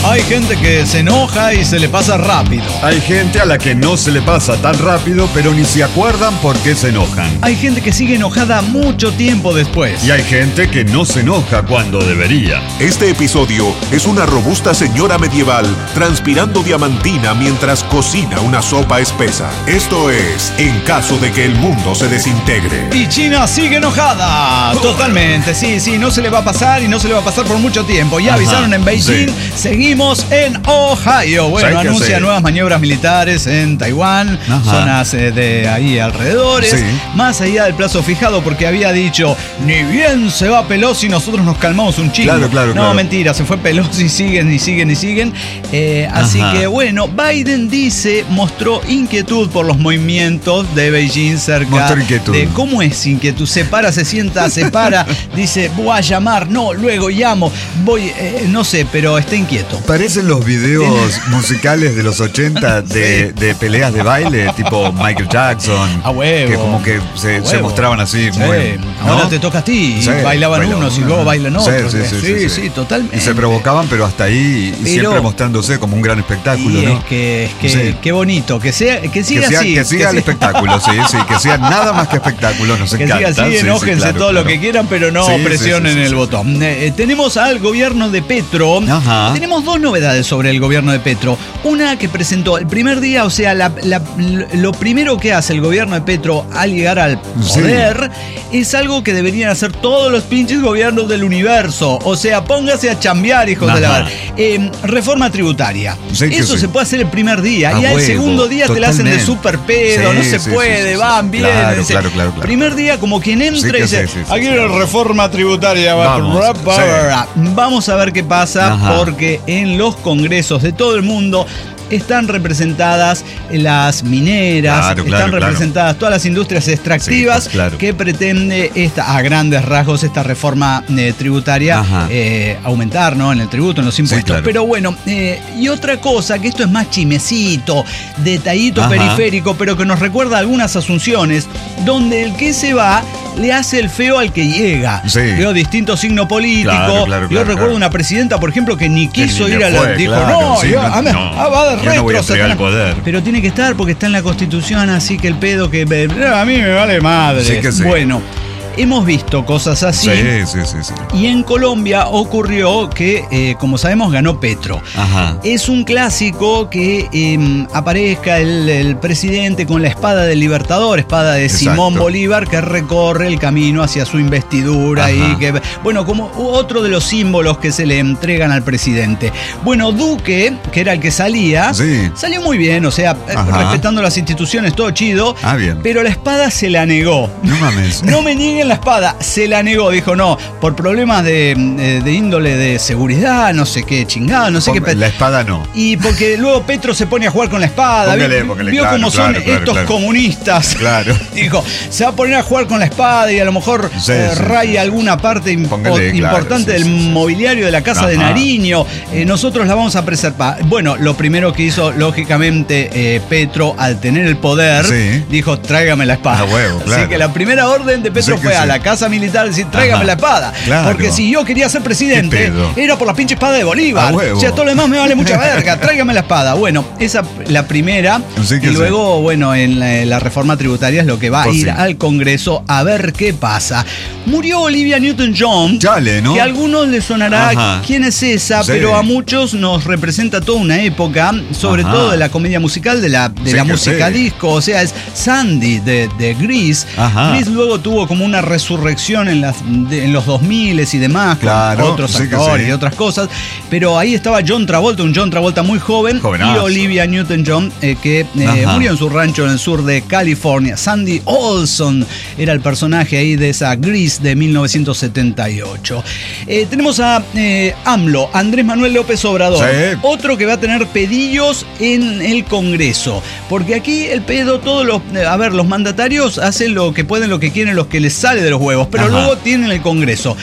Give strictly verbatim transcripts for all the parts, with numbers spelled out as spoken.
Hay gente que se enoja y se le pasa rápido. Hay gente a la que no se le pasa tan rápido, pero ni se acuerdan por qué se enojan. Hay gente que sigue enojada mucho tiempo después. Y hay gente que no se enoja cuando debería. Este episodio es una robusta señora medieval transpirando diamantina mientras cocina una sopa espesa. Esto es En caso de que el mundo se desintegre. Y China sigue enojada. Totalmente, sí, sí, no se le va a pasar y no se le va a pasar por mucho tiempo. Ya Ajá, avisaron en Beijing, sí. Seguimos en Ohio. Bueno, anuncia hacer? nuevas maniobras militares en Taiwán, Ajá. zonas eh, de ahí alrededores, Sí. más allá del plazo fijado, porque había dicho, ni bien se va Pelosi, nosotros nos calmamos un chingo. Claro, claro, no, claro. mentira, se fue Pelosi, siguen y siguen y siguen. Eh, así Ajá. que bueno, Biden dice, mostró inquietud por los movimientos de Beijing cerca Mostró inquietud. de cómo es inquietud. Se para, se sienta, se para, dice, voy a llamar, no, luego llamo, voy, eh, no sé, pero está inquieto. Parecen los videos musicales de los ochenta de, de peleas de baile, tipo Michael Jackson. A huevo. Que como que se, A se huevo. mostraban así. Sí, Muy, ¿no? ahora te toca a ti. Y Sí, bailaban baila unos y uno. luego bailan Sí, otros. sí, sí, sí, sí, sí, sí. totalmente. Y se provocaban, pero hasta ahí, y Pero- siempre mostrándose como un gran espectáculo, Y ¿no? es que, es que Sí. qué bonito, que sea, que siga que, sea, así. que siga el siga- espectáculo, sí, sí, que sea nada más que espectáculo, nos Que encanta. siga así, sí, sí, enójense claro, todo lo claro. que quieran, pero no Sí, sí, presionen sí, sí, el sí. botón. Eh, tenemos al gobierno de Petro. Ajá. Tenemos dos novedades sobre el gobierno de Petro. Una que presentó el primer día, o sea, la- la- lo primero que hace el gobierno de Petro al llegar al Sí. poder es algo que deberían hacer todos los pinches gobiernos del universo. O sea, póngase a chambear, hijos de la Ajá. mar. Eh, reforma tributaria. Sí, que Eso sí. se puede hacer el primer día. A y al huevo, segundo día te la hacen de totalmente. super pedo, Sí, no se sí, puede, sí, sí, sí. van, vienen. Claro, dice, claro, claro, claro. Primer día, como quien entra Sí y que dice, sí, sí, sí, aquí sí. la reforma tributaria. Vamos, Vamos a ver qué pasa, Ajá. porque en los congresos de todo el mundo están representadas las mineras, Claro, están claro, claro. representadas todas las industrias extractivas Sí, claro. que pretende esta, a grandes rasgos esta reforma eh, tributaria Ajá. eh, aumentar, ¿no? En el tributo, en los impuestos. claro. Pero bueno, eh, y otra cosa, que esto es más chimecito, detallito Ajá. periférico, pero que nos recuerda algunas asunciones, donde el que se va le hace el feo al que llega. Sí. Veo distintos signos políticos. Claro, claro, Yo claro, recuerdo claro. una presidenta, por ejemplo, que ni quiso ni ir le a la. fue, Dijo, claro, no, sí, yo, no, a ver, no, ah, va de yo no voy a retro, entregar Satanás". el poder. Pero tiene que estar porque está en la Constitución, así que el pedo que. A mí me vale madre. Sí que sí. Bueno, hemos visto cosas así. Sí, sí, sí, sí. Y en Colombia ocurrió que, eh, como sabemos, ganó Petro. Ajá. Es un clásico que eh, aparezca el, el presidente con la espada del Libertador, espada de Exacto. Simón Bolívar, que recorre el camino hacia su investidura. Ajá. Y que, bueno, como otro de los símbolos que se le entregan al presidente. Bueno, Duque, que era el que salía, Sí. salió muy bien, o sea, eh, Ajá. respetando las instituciones, todo chido. Ah, bien. Pero la espada se la negó. No mames. No me nieguen la espada, se la negó, dijo no, por problemas de, de- de índole de seguridad, no sé qué chingada, no sé qué. Ponga- La espada no. Y porque luego Petro se pone a jugar con la espada, Póngale, vio, póngale, vio claro, cómo claro, son claro, estos claro. comunistas. Claro. Dijo, se va a poner a jugar con la espada y a lo mejor Sí, eh, sí, raya sí. alguna parte impo- Póngale, claro, importante sí, del sí, sí. mobiliario de la casa de Ajá. Nariño. Eh, nosotros la vamos a preservar. Bueno, lo primero que hizo, lógicamente, eh, Petro, al tener el poder, Sí. dijo, tráigame la espada. Ah, huevo, Así claro. que la primera orden de Petro Sí que fue a sí. la casa militar a decir, tráigame Ajá. la espada. Claro. Porque si yo quería ser presidente, ¿Qué pedo? era por la pinche espada de Bolívar. Ah, huevo. O sea, todo lo demás me vale mucha verga. Tráigame la espada. Bueno, esa la primera. Sí que y sí. luego, bueno, en la, la reforma tributaria es lo que va a Pues ir sí. al Congreso a ver qué pasa. Murió Olivia Newton-John. Chale, ¿no? Que a algunos les sonará Ajá. quién es esa, Sí. pero a muchos nos representa toda una época, sobre Ajá. todo de la comedia musical, de la, de Sí la que música sí. disco. O sea, es Sandy de, de Grease. Ajá. Grease luego tuvo como una resurrección en, las, de- en los dos mil y demás, Claro, con otros sí que actores sí. y otras cosas. Pero ahí estaba John Travolta, un John Travolta muy joven, Jovenazo. y Olivia Newton-John, eh, que eh, Ajá. murió en su rancho en el sur de California. Sandy Olson era el personaje ahí de esa Grease de mil novecientos setenta y ocho. Eh, tenemos a eh, AMLO, Andrés Manuel López Obrador, Sí. otro que va a tener pedillos en el Congreso. Porque aquí el pedo, todos los, eh, a ver, los mandatarios hacen lo que pueden, lo que quieren, los que les sale de los huevos, pero Ajá. luego tienen el Congreso.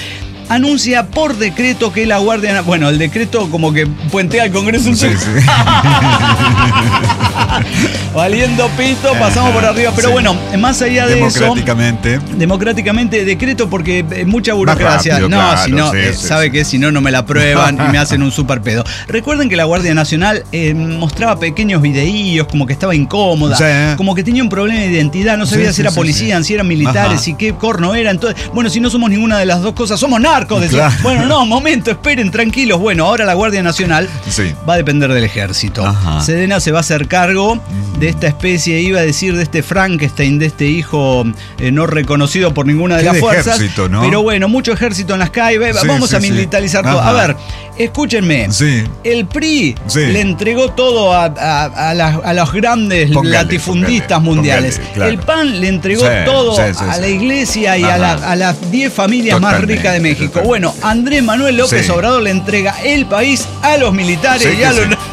anuncia por decreto que la Guardia... Bueno, el decreto como que puentea al Congreso. Sí, sí. Valiendo pito, pasamos por arriba. Pero sí. bueno, más allá de democráticamente, eso... Democráticamente, decreto porque eh, mucha burocracia. rápido, no, claro, si no, sí, eh, sí, sabe sí. que si no, no me la prueban y me hacen un super pedo. Recuerden que la Guardia Nacional eh, mostraba pequeños videíos, como que estaba incómoda, Sí. como que tenía un problema de identidad, no sabía Sí, si sí, era sí, policía, sí. si eran militares, Ajá. si qué corno era. Entonces, bueno, si no somos ninguna de las dos cosas, somos narcos. Decía. Claro. Bueno, no, momento, esperen, tranquilos. Bueno, ahora la Guardia Nacional Sí. va a depender del ejército. Ajá. Sedena se va a hacer cargo de esta especie, iba a decir, de este Frankenstein, de este hijo eh, no reconocido por ninguna de Qué las de fuerzas. ejército, ¿no? Pero bueno, mucho ejército en las calles. Sí, Vamos sí, a sí. militarizar todo. Ajá. A ver, escúchenme. Sí. El P R I Sí. le entregó todo a, a- a las- a los grandes Póngale, latifundistas póngale, mundiales. póngale, claro. El P A N le entregó Sí, todo sí, sí, a sí. la iglesia y a, Ajá. la- a las diez familias más Totalmente, ricas de México. totalmente. Bueno, Andrés Manuel López Sí. Obrador le entrega el país a los militares Sí y a que los... sí.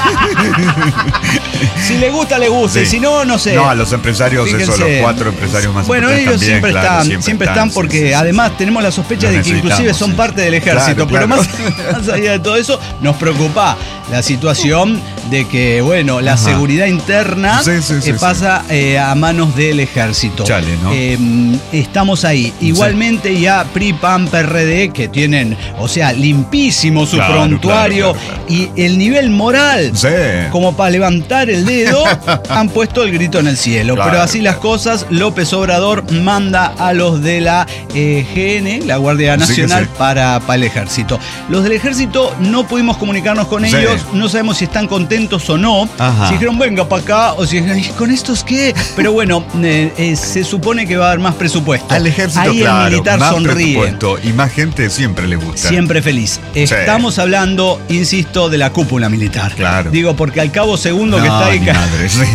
Si le gusta, le gusta. Y Sí. si no, no sé. No, a los empresarios, eso, Fíjense. los cuatro empresarios más Bueno, importantes ellos también, siempre, claro, están, siempre están, sí, porque sí, sí, además sí. tenemos la sospecha Los de que inclusive necesitamos, son sí. parte del ejército. Claro, Pero claro. Más, más allá de todo eso, nos preocupa la situación de que, bueno, la Ajá. seguridad interna Sí, sí, sí, eh, sí. pasa eh, a manos del ejército. Chale, ¿no? Eh, estamos ahí. Igualmente ya P R I, P A N, P R D, que tienen, o sea, limpísimo su Claro, prontuario claro, claro, y el nivel moral Sí. como para levantar el dedo, han puesto el grito en el cielo. Claro, Pero así las claro. cosas, López Obrador manda a los de la eh, G N, la Guardia Sí que Nacional, sí. para, para el ejército. Los del ejército no pudimos comunicarnos con Sí. ellos, no sabemos si están contentos o no. Ajá. Si dijeron, venga para acá, o si dijeron, ¿y con estos qué? Pero bueno, eh, eh, se supone que va a haber más presupuesto. Al ejército, Ahí claro, el militar más sonríe. presupuesto y más gente siempre le gusta. Siempre feliz. Estamos hablando, insisto, de la cúpula militar. Claro. Digo, porque al cabo segundo que No, está ahí, ni ca- madre, sí.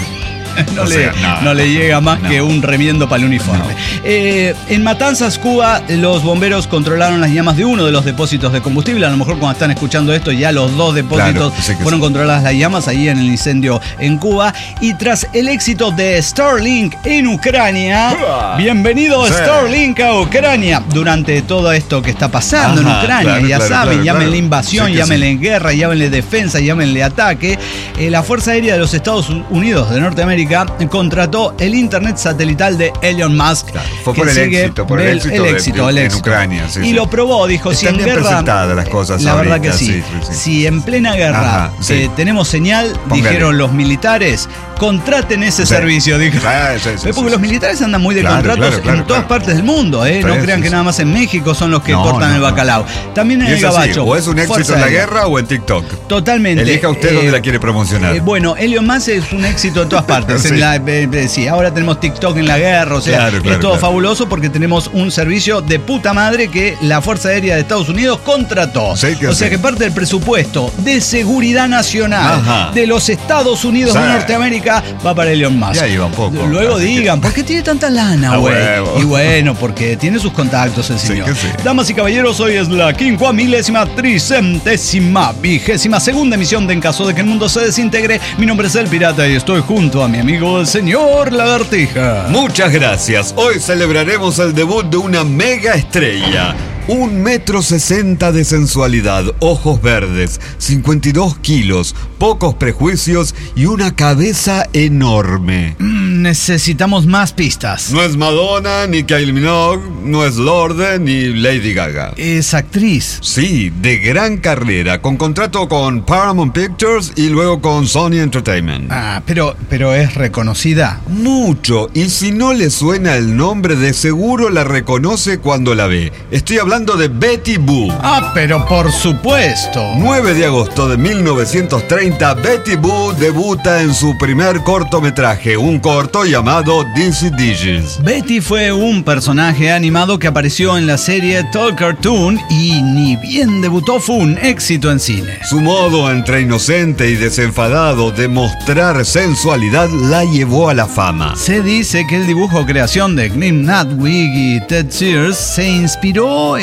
no, O le, sea, no, no le llega más no. que un remiendo para el uniforme. No. Eh, en Matanzas, Cuba, los bomberos controlaron las llamas de uno de los depósitos de combustible. A lo mejor cuando están escuchando esto ya los dos depósitos Claro, sí que fueron sí. controladas las llamas ahí en el incendio en Cuba. Y tras el éxito de Starlink en Ucrania, bienvenido Sí. Starlink a Ucrania. Durante todo esto que está pasando en Ajá, Ucrania, claro, ya claro, saben, claro, llámenle claro. invasión, Sí que llámenle sí. guerra, llámenle defensa, llámenle ataque. Eh, la Fuerza Aérea de los Estados Unidos de Norteamérica contrató el internet satelital de Elon Musk. Claro, fue que por el sigue éxito, por el del- éxito el de- éxito, de- el en éxito. Ucrania, sí, y sí. lo probó, dijo, si Están en bien guerra... presentadas las cosas La verdad ahorita, que sí. sí, sí, sí. Si en plena guerra Ajá, sí. eh, tenemos señal, Póngale. dijeron los militares, contraten ese Sí. servicio, dijo. Sí, sí, sí, Eh, Porque sí, los sí. militares andan muy de Claro, contratos claro, claro, en todas claro. partes del mundo, ¿eh? Sí, no sí, crean que sí. nada más en México son los que No, cortan no, el no. bacalao. También en Y el es así, gabacho. o es un éxito Fuerza en la Aérea. guerra o en TikTok. Totalmente. Elija usted Eh, dónde la quiere promocionar. Eh, bueno, Elon Musk es un éxito en todas partes. Sí. En la- eh, eh, sí, ahora tenemos TikTok en la guerra, o sea, Claro, claro, es todo claro. fabuloso porque tenemos un servicio de puta madre que la Fuerza Aérea de Estados Unidos contrató. Sí, que o sea sí. que parte del presupuesto de seguridad nacional Ajá. de los Estados Unidos Sí. de Norteamérica va para Elon Musk. Ya iba un poco, Luego así que- digan, ¿por qué tiene tanta lana, A güey? huevo. Y bueno, porque tiene sus contactos el Sí, señor. que sí. Damas y caballeros, hoy es la quincuamilésima, tricentésima, vigésima segunda emisión de En Caso de que el Mundo se Desintegre. Mi nombre es El Pirata y estoy junto a mi amigo el señor Lagartija. Muchas gracias. Hoy celebraremos el debut de una mega estrella. Un metro sesenta de sensualidad, ojos verdes, cincuenta y dos kilos, pocos prejuicios y una cabeza enorme. Mm, necesitamos más pistas. No es Madonna, ni Kylie Minogue, no es Lorde, ni Lady Gaga. Es actriz. Sí, de gran carrera, con contrato con Paramount Pictures y luego con Sony Entertainment. Ah, pero, pero es reconocida. Mucho, y si no le suena el nombre, de seguro la reconoce cuando la ve. Estoy hablando de Betty Boo. Ah, pero por supuesto. nueve de agosto de mil novecientos treinta, Betty Boo debuta en su primer cortometraje, un corto llamado Dizzy Digits. Betty fue un personaje animado que apareció en la serie Tall Cartoon y ni bien debutó fue un éxito en cine. Su modo entre inocente y desenfadado de mostrar sensualidad la llevó a la fama. Se dice que el dibujo creación de Glenn Natwig y Ted Sears se inspiró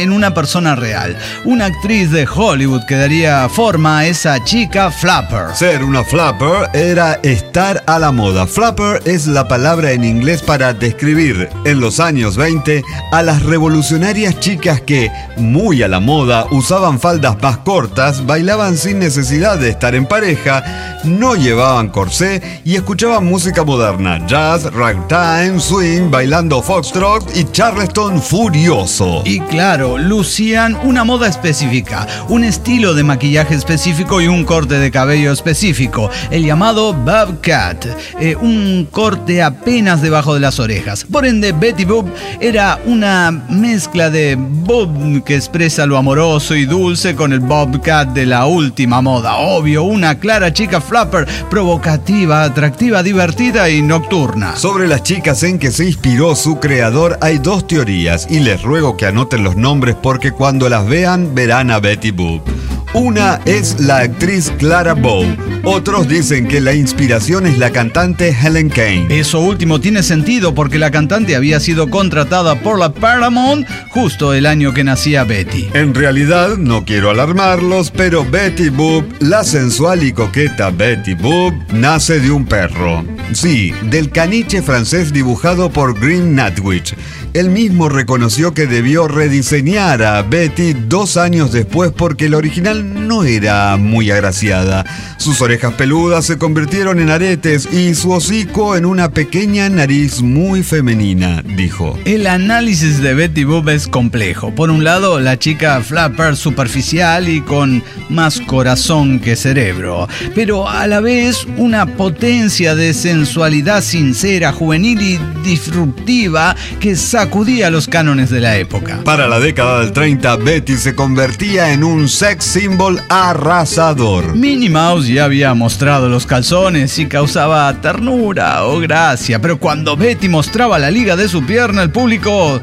en una persona real, una actriz de Hollywood que daría forma a esa chica flapper. Ser una flapper era estar a la moda. Flapper es la palabra en inglés para describir en los años veinte a las revolucionarias chicas que, muy a la moda, usaban faldas más cortas, bailaban sin necesidad de estar en pareja, no llevaban corsé y escuchaban música moderna, jazz, ragtime, swing, bailando foxtrot y charleston furioso. Y claro, lucían una moda específica, un estilo de maquillaje específico y un corte de cabello específico, el llamado bob cut, eh, un corte apenas debajo de las orejas. Por ende, Betty Boop era una mezcla de bob que expresa lo amoroso y dulce con el bob cut de la última moda. Obvio, una clara chica flapper, provocativa, atractiva, divertida y nocturna. Sobre las chicas en que se inspiró su creador hay dos teorías y les ruego que anoten los nombres porque cuando las vean verán a Betty Boop. Una es la actriz Clara Bow. Otros dicen que la inspiración es la cantante Helen Kane. Eso último tiene sentido porque la cantante había sido contratada por la Paramount justo el año que nacía Betty. En realidad, no quiero alarmarlos, pero Betty Boop, la sensual y coqueta Betty Boop, nace de un perro. Sí, del caniche francés dibujado por Green Natwich. Él mismo reconoció que debió rediseñar a Betty dos años después porque el original no era muy agraciada. Sus orejas peludas se convirtieron en aretes y su hocico en una pequeña nariz muy femenina, dijo. El análisis de Betty Boop es complejo. Por un lado, la chica flapper superficial y con más corazón que cerebro, pero a la vez una potencia de sensualidad sincera, juvenil y disruptiva que sacudía los cánones de la época. Para la década del treinta, Betty se convertía en un sex symbol arrasador. Minnie Mouse ya había mostrado los calzones y causaba ternura o gracia, pero cuando Betty mostraba la liga de su pierna, el público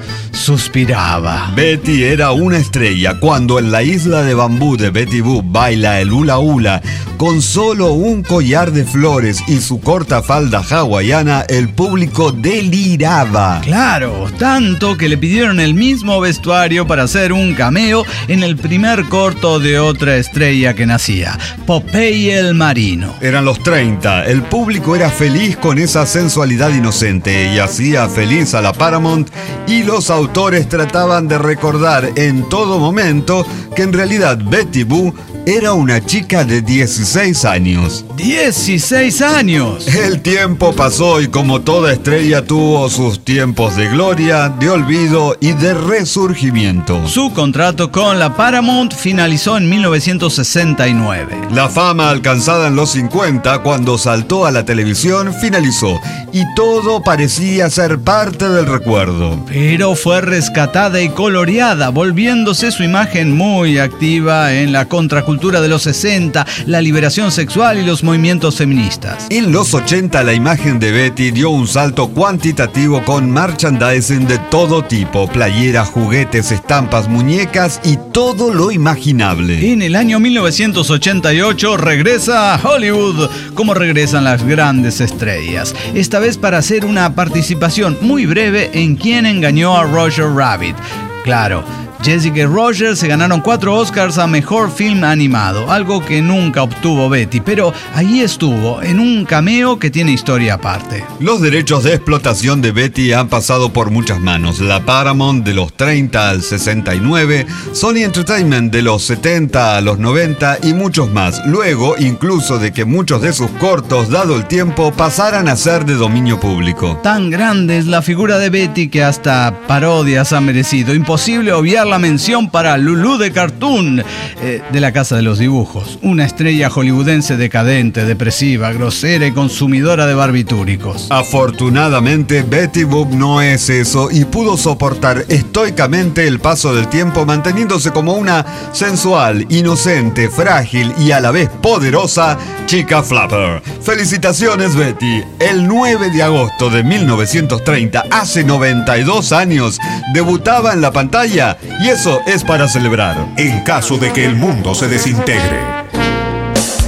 suspiraba. Betty era una estrella. Cuando en la isla de bambú de Betty Boop baila el hula hula con solo un collar de flores y su corta falda hawaiana, el público deliraba. Claro, tanto que le pidieron el mismo vestuario para hacer un cameo en el primer corto de otra estrella que nacía, Popeye el Marino. Eran los treinta, el público era feliz con esa sensualidad inocente y hacía feliz a la Paramount, y los autores trataban de recordar en todo momento que en realidad Betty Boop era una chica de dieciséis años. ¡dieciséis años! El tiempo pasó y como toda estrella tuvo sus tiempos de gloria, de olvido y de resurgimiento. Su contrato con la Paramount finalizó en mil novecientos sesenta y nueve. La fama alcanzada en los cincuenta, cuando saltó a la televisión, finalizó y todo parecía ser parte del recuerdo. Pero fue rescatada y coloreada, volviéndose su imagen muy activa en la contracultura de los sesenta, la liberación sexual y los movimientos feministas. En los ochenta la imagen de Betty dio un salto cuantitativo con merchandising de todo tipo, playeras, juguetes, estampas, muñecas y todo lo imaginable. En el año mil novecientos ochenta y ocho regresa a Hollywood, como regresan las grandes estrellas, esta vez para hacer una participación muy breve en Quién engañó a Roger Rabbit. Claro, Jessica y Roger se ganaron cuatro Oscars a Mejor Film Animado, algo que nunca obtuvo Betty, pero ahí estuvo, en un cameo que tiene historia aparte. Los derechos de explotación de Betty han pasado por muchas manos. La Paramount de los treinta al sesenta y nueve, Sony Entertainment de los setenta a los noventa y muchos más. Luego, incluso de que muchos de sus cortos, dado el tiempo, pasaran a ser de dominio público. Tan grande es la figura de Betty que hasta parodias ha merecido. Imposible obviar la mención para Lulú de Cartoon, eh, de la Casa de los Dibujos, una estrella hollywoodense decadente, depresiva, grosera y consumidora de barbitúricos. Afortunadamente, Betty Boop no es eso y pudo soportar estoicamente el paso del tiempo, manteniéndose como una sensual, inocente, frágil y a la vez poderosa chica flapper. ¡Felicitaciones, Betty! El nueve de agosto de mil novecientos treinta, hace noventa y dos años, debutaba en la pantalla. Y eso es para celebrar. En caso de que el mundo se desintegre.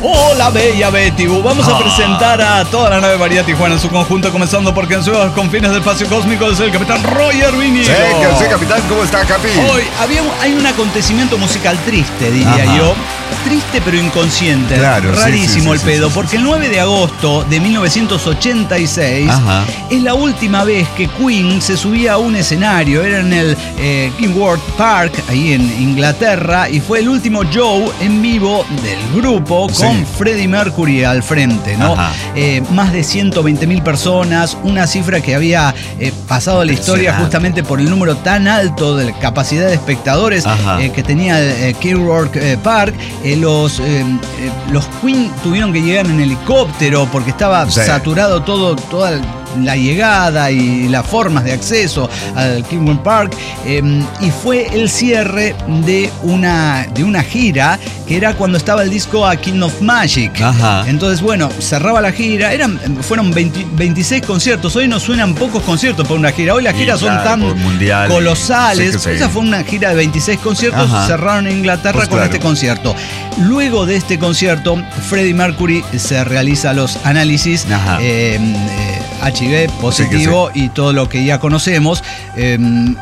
Hola, bella Betty Boo. Vamos a presentar a toda la nave María Tijuana en su conjunto, comenzando porque en sus confines del espacio cósmico es el capitán Roger Vinilo. Sí, que sí, capitán, ¿cómo está, Capi? Hoy había un, hay un acontecimiento musical triste, diría Ajá. yo. Triste pero inconsciente. Claro, rarísimo sí, sí, sí, el sí, pedo, sí, sí, porque sí. el nueve de agosto de mil novecientos ochenta y seis Ajá. es la última vez que Queen se subía a un escenario. Era en el eh, Kenilworth Park, ahí en Inglaterra, y fue el último show en vivo del grupo con Sí. Freddie Mercury al frente, ¿no? Ajá. Eh, más de ciento veinte mil personas, una cifra que había eh, pasado a la historia Impresionante. justamente por el número tan alto de capacidad de espectadores Ajá. eh, que tenía el eh, Kenilworth eh, Park. Eh, los, eh, eh, los Queen tuvieron que llegar en helicóptero porque estaba Sí. saturado todo, toda la llegada y las formas de acceso al Kenilworth Park, eh, y fue el cierre de una, de una gira que era cuando estaba el disco A King of Magic. Ajá. Entonces, bueno, cerraba la gira, eran, fueron veinte, veintiséis conciertos. Hoy nos suenan pocos conciertos por una gira, hoy las Y giras claro, son tan por mundial, colosales. sí que sí. Esa fue una gira de veintiséis conciertos, Ajá. cerraron en Inglaterra Pues con claro. este concierto. Luego de este concierto, Freddie Mercury se realiza los análisis, Ajá. eh, eh, H I V positivo y todo lo que ya conocemos. Eh,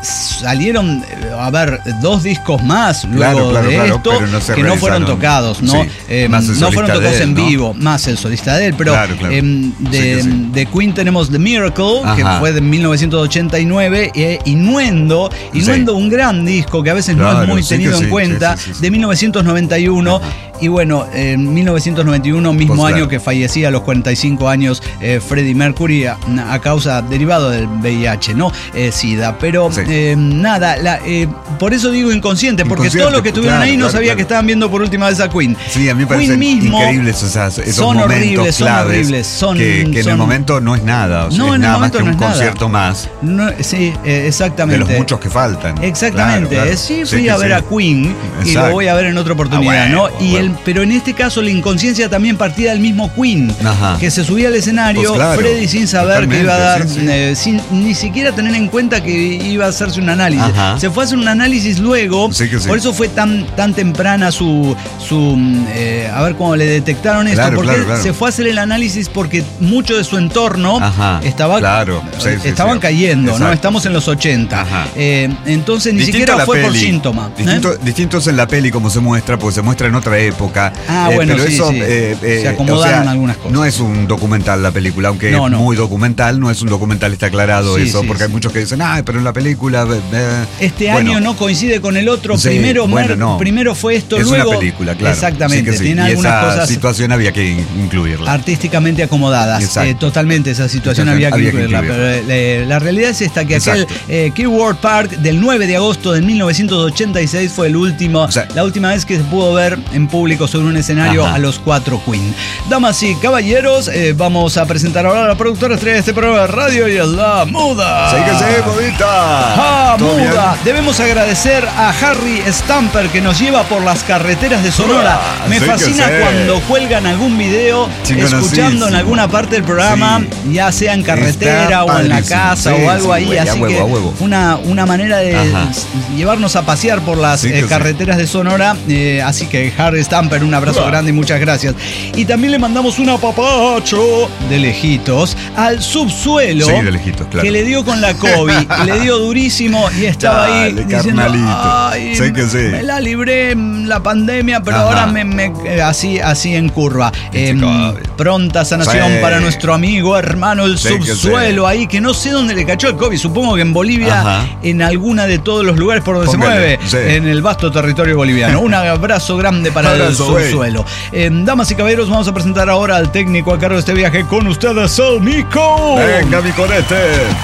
salieron eh, a ver dos discos más luego Claro, claro, de claro, esto pero no se que no fueron realizaron. tocados, ¿no? Sí, Eh, más el no fueron solista de tocados él, en ¿no? vivo, más el solista de él, pero Claro, claro. eh, de, Sí que sí. de Queen tenemos The Miracle, que Ajá. fue de mil novecientos ochenta y nueve, e Innuendo, Innuendo, Sí. un gran disco que a veces no es Claro, muy sí tenido que en sí, cuenta, sí, sí, sí, sí. de mil novecientos noventa y uno. Ajá. Y bueno, en mil novecientos noventa y uno, mismo Pues año claro. que fallecía a los cuarenta y cinco años eh, Freddie Mercury a, a causa derivado del V I H, ¿no? Eh, SIDA. Pero Sí. eh, nada, la, eh, por eso digo inconsciente, porque Inconsciente, todos los que estuvieron claro, ahí no claro, sabía claro. que estaban viendo por última vez a Queen. Sí, a mí me Queen parecen mismo increíbles esos, esos son momentos horribles, son claves horribles, son- que, que en son- el momento no es nada, o sea, No, es en el nada más momento que no un es nada. concierto más No, sí, eh, exactamente. de los muchos que faltan. Exactamente, Claro, claro. sí, Sí fui que a ver sí. a Queen y Exacto. lo voy a ver en otra oportunidad, Ah, ¿no? bueno, Y bueno. el, pero en este caso la inconsciencia también partía del mismo Queen, Ajá. que se subía al escenario, Pues claro, Freddie sin saber que iba a dar, totalmente, sí, sí. eh, sin ni siquiera tener en cuenta que iba a hacerse un análisis. Ajá. Se fue a hacer un análisis luego, Sí que sí. por eso fue tan, tan temprana su, su eh, a ver cómo le detectaron esto, Claro, porque claro, él claro. se fue a hacer el análisis porque mucho de su entorno Ajá, estaba, claro, sí, sí, estaban sí. cayendo, ¿no? Exacto. Estamos en los ochenta. Ajá. Eh, entonces ni Distinto a siquiera la fue por peli. síntoma. ¿eh? Distinto, distintos en la peli como se muestra, porque se muestra en otra época. Ah, Eh, bueno, pero sí, eso, sí. eh, eh, Se acomodaron o sea, algunas cosas. No es un documental la película, aunque No, es no. muy documental, no es un documental, está aclarado Sí, eso, sí, porque hay sí. muchos que dicen, ah, pero en la película. eh, Este bueno, año no coincide con el otro. sí, primero, bueno, Mer- no. primero fue esto, es luego. una película, claro. Exactamente. Sí que sí. Tiene Y algunas esa cosas situación había que in- incluirla. artísticamente acomodadas. Exacto. Eh, totalmente, esa situación Situación había que había que incluirla. incluirla. Pero eh, la realidad es esta, que aquel Exacto. eh, Kenilworth Park del nueve de agosto de mil novecientos ochenta y seis fue el último, O sea, la última vez que se pudo ver en público sobre un escenario Ajá. a los cuatro Queen. Damas y caballeros, eh, vamos a presentar ahora a la productora estrella de este programa de radio, y es la Muda. Sí que sí, modita. Ah, ¿Todo bien? Muda. Debemos agradecer a Harry Stamper que nos lleva por las carreteras de Sonora. Ah, Me sí que fascina sí. cuando cuelgan algún video escuchando en Chingonosísimo. alguna parte del programa, Sí. ya sea en carretera Está o en la padrísimo. casa Sí, o algo sí, ahí. güey, a así huevo, que a huevo. una, una manera de Ajá. s- llevarnos a pasear por las Sí que eh, sí. carreteras de Sonora. Eh, así que Harry Stamper, un abrazo Uah. grande y muchas gracias. Y también le mandamos un apapacho de lejitos al subsuelo. Sí, de lejitos, claro. Que le dio con la COVID, le dio durísimo y estaba ahí Dale, diciendo, carnalito. ay, Sé que sí. me la libré en la pandemia, pero Ajá. ahora me, me- eh, así, así en curva. Este Em, COVID. pronta sanación Sí. para nuestro amigo, hermano, el Sí que subsuelo sí. ahí, que no sé dónde le cachó el COVID, supongo que en Bolivia, Ajá. en alguna de todos los lugares por donde Póngale, se mueve, sí. en el vasto territorio boliviano. Un abrazo grande para Abrazo, el güey. subsuelo. Em, damas y caballeros, vamos a presentar ahora al técnico a cargo de este viaje con ustedes, el Nico. Venga, mi corete.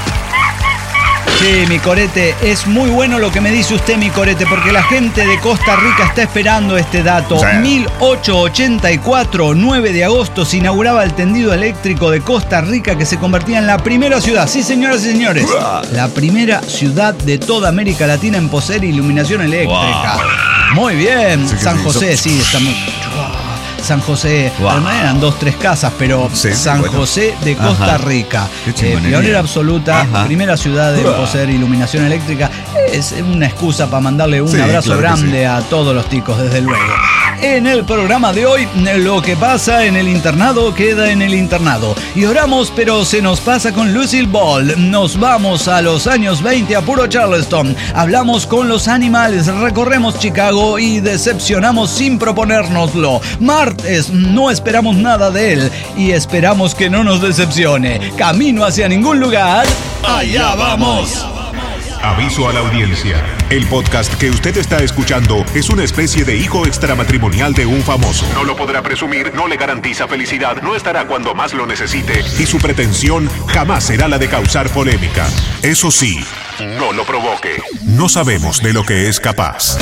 Sí, mi corete, es muy bueno lo que me dice usted, mi corete, porque la gente de Costa Rica está esperando este dato. Sí. mil ochocientos ochenta y cuatro, nueve de agosto, se inauguraba el tendido eléctrico de Costa Rica, que se convertía en la primera ciudad, sí señoras y señores, Uah. la primera ciudad de toda América Latina en poseer iluminación eléctrica. Muy bien, Sí que San sí, José, so- sí, estamos... San José, Wow. bueno, eran dos, tres casas, pero Sí, San bueno. José de Costa Ajá. Rica, Qué eh, chingonería. pionera absoluta, Ajá. primera ciudad en Uah. poseer iluminación eléctrica. Es una excusa para mandarle un Sí, abrazo claro que grande sí. a todos los ticos, desde luego. En el programa de hoy, lo que pasa en el internado queda en el internado. Y oramos, pero se nos pasa con Lucille Ball. Nos vamos a los años veinte a puro Charleston. Hablamos con los animales, recorremos Chicago y decepcionamos sin proponérnoslo. Martes, no esperamos nada de él y esperamos que no nos decepcione. Camino hacia ningún lugar. ¡Allá vamos! Aviso a la audiencia. El podcast que usted está escuchando es una especie de hijo extramatrimonial de un famoso. No lo podrá presumir, no le garantiza felicidad, no estará cuando más lo necesite y su pretensión jamás será la de causar polémica. Eso sí, no lo provoque. No sabemos de lo que es capaz.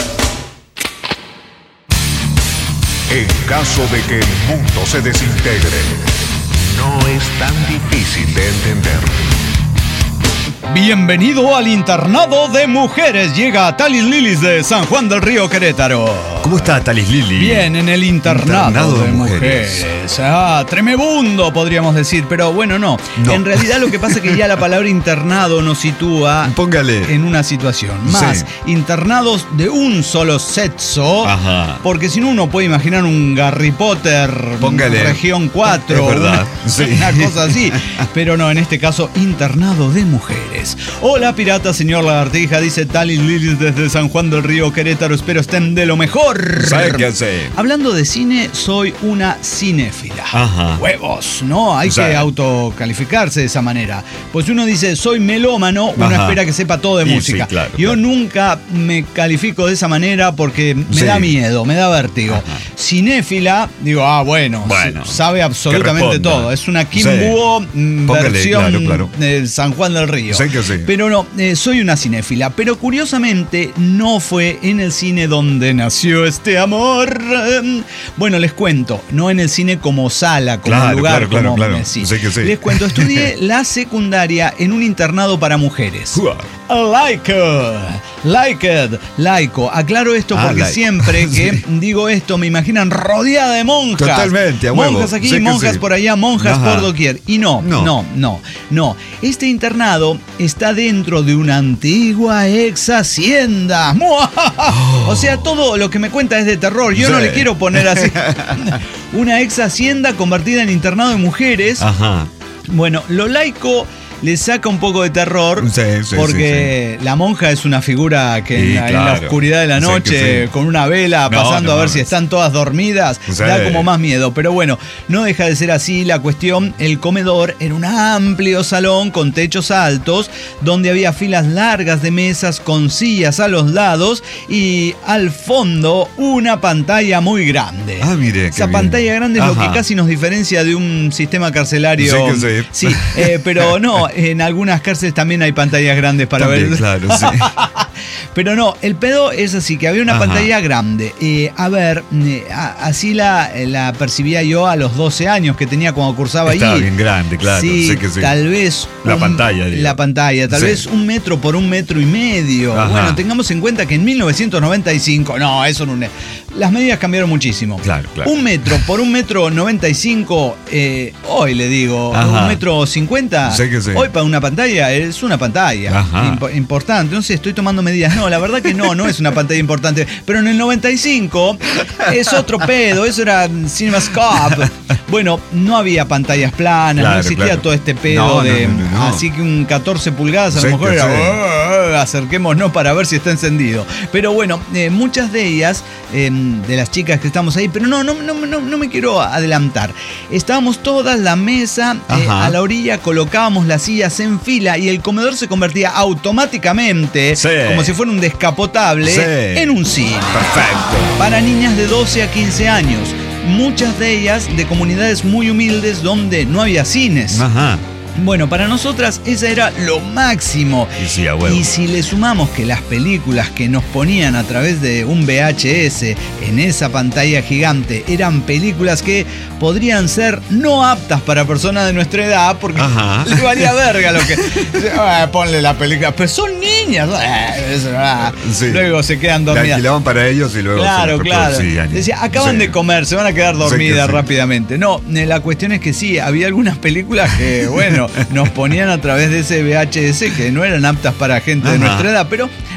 En caso de que el mundo se desintegre, no es tan difícil de entender. Bienvenido al internado de mujeres. Llega Talis Lilis de San Juan del Río, Querétaro. ¿Cómo está Talis Lili? Bien, en el internado, internado de, de mujeres. mujeres. Ah, tremebundo podríamos decir, pero bueno, no. no. En realidad lo que pasa es que ya la palabra internado nos sitúa Póngale. en una situación. Más, sí. internados de un solo sexo. Ajá. Porque si no, uno puede imaginar un Harry Potter Póngale. región cuatro. Es verdad. Una, Sí. una cosa así. Pero no, en este caso, internado de mujeres. Hola, pirata, señor Lagartija, dice Talis Lilis desde San Juan del Río, Querétaro. Espero estén de lo mejor. ¿Sabe qué hace? Hablando de cine, soy una cinéfila. Ajá. Huevos, ¿no? Hay O sea, que autocalificarse de esa manera. Pues uno dice, soy melómano, uno Ajá. espera que sepa todo de Sí, música. sí, claro, Yo claro. nunca me califico de esa manera porque me Sí. da miedo, me da vértigo. Ajá. Cinéfila, digo, ah, bueno, Bueno, sabe absolutamente que responda. todo. Es una Kim Sí. Búho mm, Póngale, versión claro, claro. de San Juan del Río. Sé que sí. Pero no, eh, soy una cinéfila. Pero curiosamente no fue en el cine donde nació este amor. Eh, Bueno, les cuento, no en el cine como sala, como Claro, lugar, claro, claro, como claro. eh, sí. Sé que sí. Les cuento, estudié la secundaria en un internado para mujeres. Uah. Laico, like it, laico. Aclaro esto Ah, porque like. siempre que Sí. digo esto me imaginan rodeada de monjas. Totalmente, a huevo. Monjas aquí, Sé que monjas sí. por allá, monjas Ajá. por doquier. Y no, no, No. no, no. Este internado está dentro de una antigua ex hacienda. Oh. O sea, todo lo que me cuenta es de terror. Yo Sí. no le quiero poner así. Una ex hacienda convertida en internado de mujeres. Ajá. Bueno, lo laico le saca un poco de terror Sí, sí, porque la monja es una figura que Sí, en, la, en la claro. oscuridad de la Sí, noche, que sí. con una vela, No, pasando no a ver mames. si están todas dormidas, Sí. da como más miedo. Pero bueno, no deja de ser así la cuestión. El comedor era un amplio salón con techos altos, donde había filas largas de mesas con sillas a los lados y al fondo una pantalla muy grande. Ah, mire, qué Esa bien. pantalla grande es lo Ajá. que casi nos diferencia de un sistema carcelario. Sí que sí. Sí, eh, pero no, en algunas cárceles también hay pantallas grandes para También, ver. claro, sí. Pero no, el pedo es así, que había una Ajá. pantalla grande. Eh, a ver, eh, a- así la, la percibía yo a los doce años que tenía cuando cursaba Estaba allí. bien grande, claro, Sí, sé que sí. tal vez... La un- pantalla, digo. La pantalla, tal Sí. vez un metro por un metro y medio. Ajá. Bueno, tengamos en cuenta que en mil novecientos noventa y cinco, no, eso no es... Las medidas cambiaron muchísimo. Claro, claro. Un metro por un metro noventa y cinco, eh, hoy le digo, Ajá. un metro cincuenta, Sé que sí. hoy para una pantalla es una pantalla Ajá. impo- importante. Entonces estoy tomando medidas. No, la verdad que no, no es una pantalla importante. Pero en el noventa y cinco es otro pedo, eso era CinemaScope. Bueno, no había pantallas planas, Claro, no existía claro. todo este pedo No, no, de... no, no, no. Así que un catorce pulgadas a Sé lo mejor que era... sí. "Oh, acerquémonos para ver si está encendido". Pero bueno, eh, muchas de ellas, eh, de las chicas que estamos ahí, pero no, no, no, no, no me quiero adelantar. Estábamos todas, la mesa, eh, Ajá. a la orilla, colocábamos las sillas en fila y el comedor se convertía automáticamente, Sí. como si fuera un descapotable, Sí. en un cine. Perfecto. Para niñas de doce a quince años. Muchas de ellas de comunidades muy humildes donde no había cines. Ajá. Bueno, para nosotras esa era lo máximo. Y sí, a huevo. Y si le sumamos que las películas que nos ponían a través de un V H S en esa pantalla gigante eran películas que podrían ser no aptas para personas de nuestra edad, porque Ajá. le valía verga lo que... Ah, ponle la película, pero son niñas. Ah, eso, ah. Sí. Luego se quedan La dormidas. alquilaban para ellos y luego... Claro, se les claro. sí, años. Decía, acaban Sí. de comer, se van a quedar dormidas sí. rápidamente. No, eh, la cuestión es que sí, había algunas películas que, bueno, nos ponían a través de ese V H S que no eran aptas para gente de Ajá. nuestra edad, pero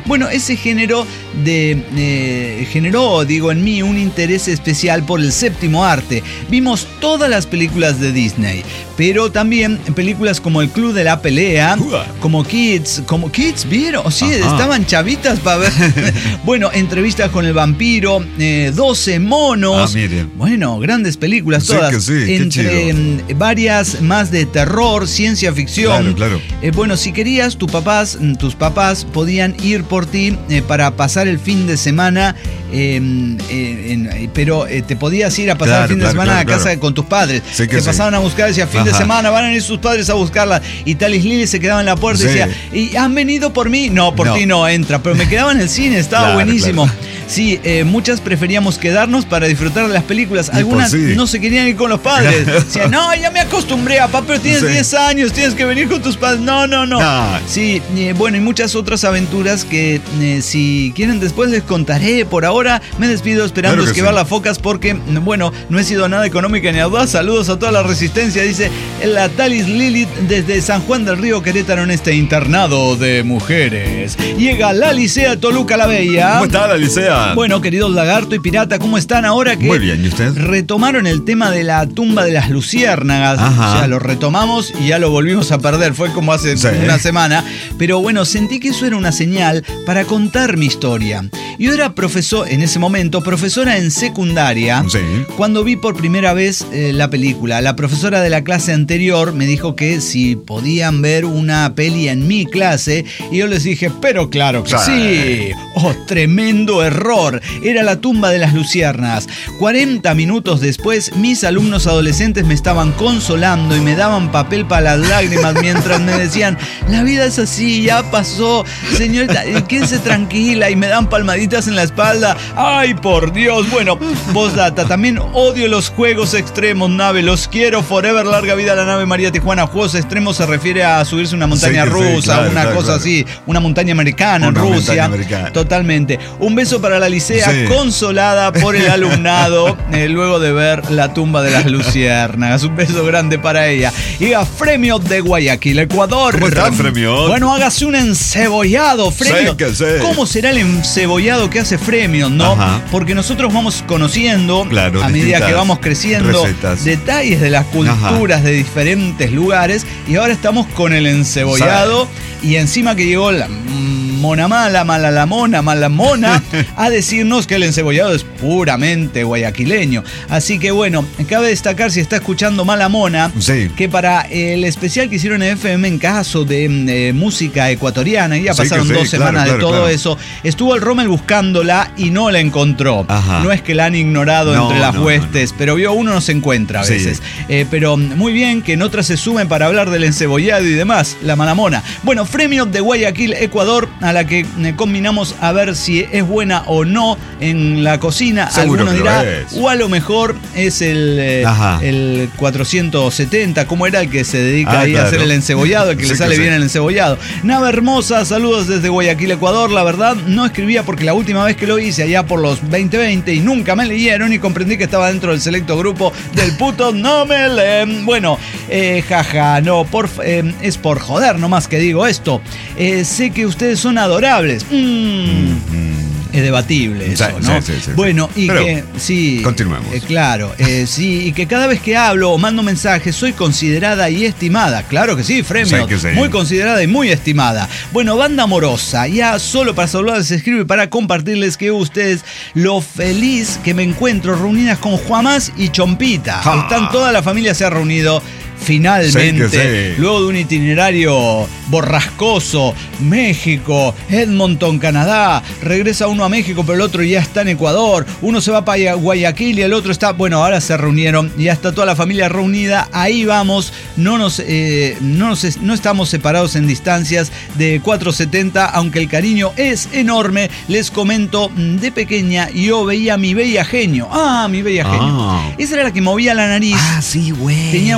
Bueno, ese género de, eh, generó, digo, en mí un interés especial por el séptimo arte. Vimos todas las películas de Disney, pero también películas como El Club de la Pelea, Uah. como Kids, como Kids, ¿vieron? Sí, Ajá. estaban chavitas para ver. Bueno, Entrevistas con el Vampiro, eh, doce monos. Ah, mire. Bueno, grandes películas Sí todas. que sí, qué entre chido. mm, varias más de terror, ciencia ficción. Claro, claro. Eh, bueno, si querías, tus papás, tus papás podían ir por ti eh, para pasar el fin de semana, eh, eh, en, pero eh, te podías ir a pasar Claro, el fin de claro, semana claro, a casa claro. con tus padres. Sí que te sí. pasaban a buscar, decía, fin de Ajá. semana, van a ir sus padres a buscarla. Y Talis Lili se quedaba en la puerta y Sí. decía, ¿y han venido por mí? No, por No. ti no entra. Pero me quedaba en el cine, estaba Claro, buenísimo. claro. Sí, eh, muchas preferíamos quedarnos para disfrutar de las películas. Algunas pues sí. no se querían ir con los padres. Decían, no, ya me acostumbré, papá, pero tienes Sí. diez años, tienes que venir con tus padres. No, no, no. No. Sí, eh, bueno, y muchas otras aventuras que eh, si quieren después les contaré. Por ahora me despido esperando Claro que esquivar sí. las focas porque, bueno, no he sido nada económica ni audaz. Saludos a toda la resistencia, dice la Talis Lilith desde San Juan del Río, Querétaro, en este internado de mujeres. Llega la Licea Toluca la Bella. ¿Cómo está, Alicea? Bueno, queridos Lagarto y Pirata, ¿cómo están ahora que Muy bien, ¿y usted? retomaron el tema de la tumba de las luciérnagas? Ajá. O sea, lo retomamos y ya lo volvimos a perder, fue como hace Sí. una semana. Pero bueno, sentí que eso era una señal para contar mi historia. Yo era profesor, en ese momento, profesora en secundaria, Sí. cuando vi por primera vez eh, la película. La profesora de la clase anterior me dijo que si podían ver una peli en mi clase, y yo les dije, pero claro que Sí. sí. Oh, tremendo error. Era la tumba de las luciérnagas. cuarenta minutos después, mis alumnos adolescentes me estaban consolando y me daban papel para las lágrimas mientras me decían, la vida es así, ya pasó, señorita, eh, quédese tranquila, y me dan palmaditas en la espalda. Ay, por Dios. Bueno, postdata, también odio los juegos extremos, nave, los quiero forever, larga vida a la nave María Tijuana. Juegos extremos se refiere a subirse una montaña Sí que sí, rusa, claro, una claro, cosa claro. así, una montaña americana Una en montaña Rusia. americana. Totalmente. Un beso para la Licea, Sí. consolada por el alumnado eh, luego de ver la tumba de las luciérnagas. Un beso grande para ella. Y a Fremio de Guayaquil, Ecuador. ¿Cómo está, Fremio? Bueno, hágase un encebollado, Fremio. Sí que sí. ¿Cómo será el encebollado que hace Fremio, no? Ajá. Porque nosotros vamos conociendo, Claro, a medida distintas que vamos creciendo, recetas. detalles de las culturas de diferentes lugares. Y ahora estamos con el encebollado. Y encima que llegó la mona mala, mala la mona, mala mona, a decirnos que el encebollado es puramente guayaquileño. Así que bueno, cabe destacar, si está escuchando Mala Mona, Sí. que para el especial que hicieron en F M en caso de eh, música ecuatoriana, y ya Sí, pasaron que sí, dos claro, semanas claro, de todo claro. eso, estuvo el Rommel buscándola y no la encontró. Ajá. No es que la han ignorado No, entre las no, no, huestes, pero vio, uno no se encuentra a Sí. veces. Eh, pero muy bien que en otras se sumen para hablar del encebollado y demás, la Mala Mona. Bueno, Fremio de Guayaquil, Ecuador, a la que eh, combinamos a ver si es buena o no en la cocina. Seguro Algunos que lo dirán, es. o a lo mejor es el, eh, Ajá. el cuatrocientos setenta, ¿cómo era el que se dedica Ah, ahí claro. a hacer el encebollado, el que Sí le que sale sí. bien el encebollado? Nava hermosa, saludos desde Guayaquil, Ecuador. La verdad, no escribía porque la última vez que lo hice, allá por los veinte veinte, y nunca me leyeron, y comprendí que estaba dentro del selecto grupo del puto no me leen. Bueno, eh, jaja, no, por, eh, es por joder nomás que digo esto. Eh, sé que ustedes son adorables. Mm. Es debatible eso, Sí, ¿no? sí, sí, sí. Bueno, y Pero que sí. continuemos. eh, claro, eh, sí, y que cada vez que hablo o mando mensajes soy considerada y estimada. Claro que sí, Fremio. Sí que sí. Muy considerada y muy estimada. Bueno, banda amorosa, ya solo para saludarles escribo y para compartirles que ustedes lo feliz que me encuentro reunidas con Juamás y Chompita. Ja. Están, toda la familia se ha reunido. Finalmente, Sí que sí. luego de un itinerario borrascoso, México, Edmonton, Canadá, regresa uno a México, pero el otro ya está en Ecuador, uno se va para Guayaquil y el otro está, bueno, ahora se reunieron, ya está toda la familia reunida, ahí vamos, no nos, eh, no, nos no estamos separados en distancias de cuatrocientos setenta, aunque el cariño es enorme. Les comento, de pequeña yo veía a mi bella genio, ah, mi bella genio, Ah. esa era la que movía la nariz. Ah, sí, güey. Tenía una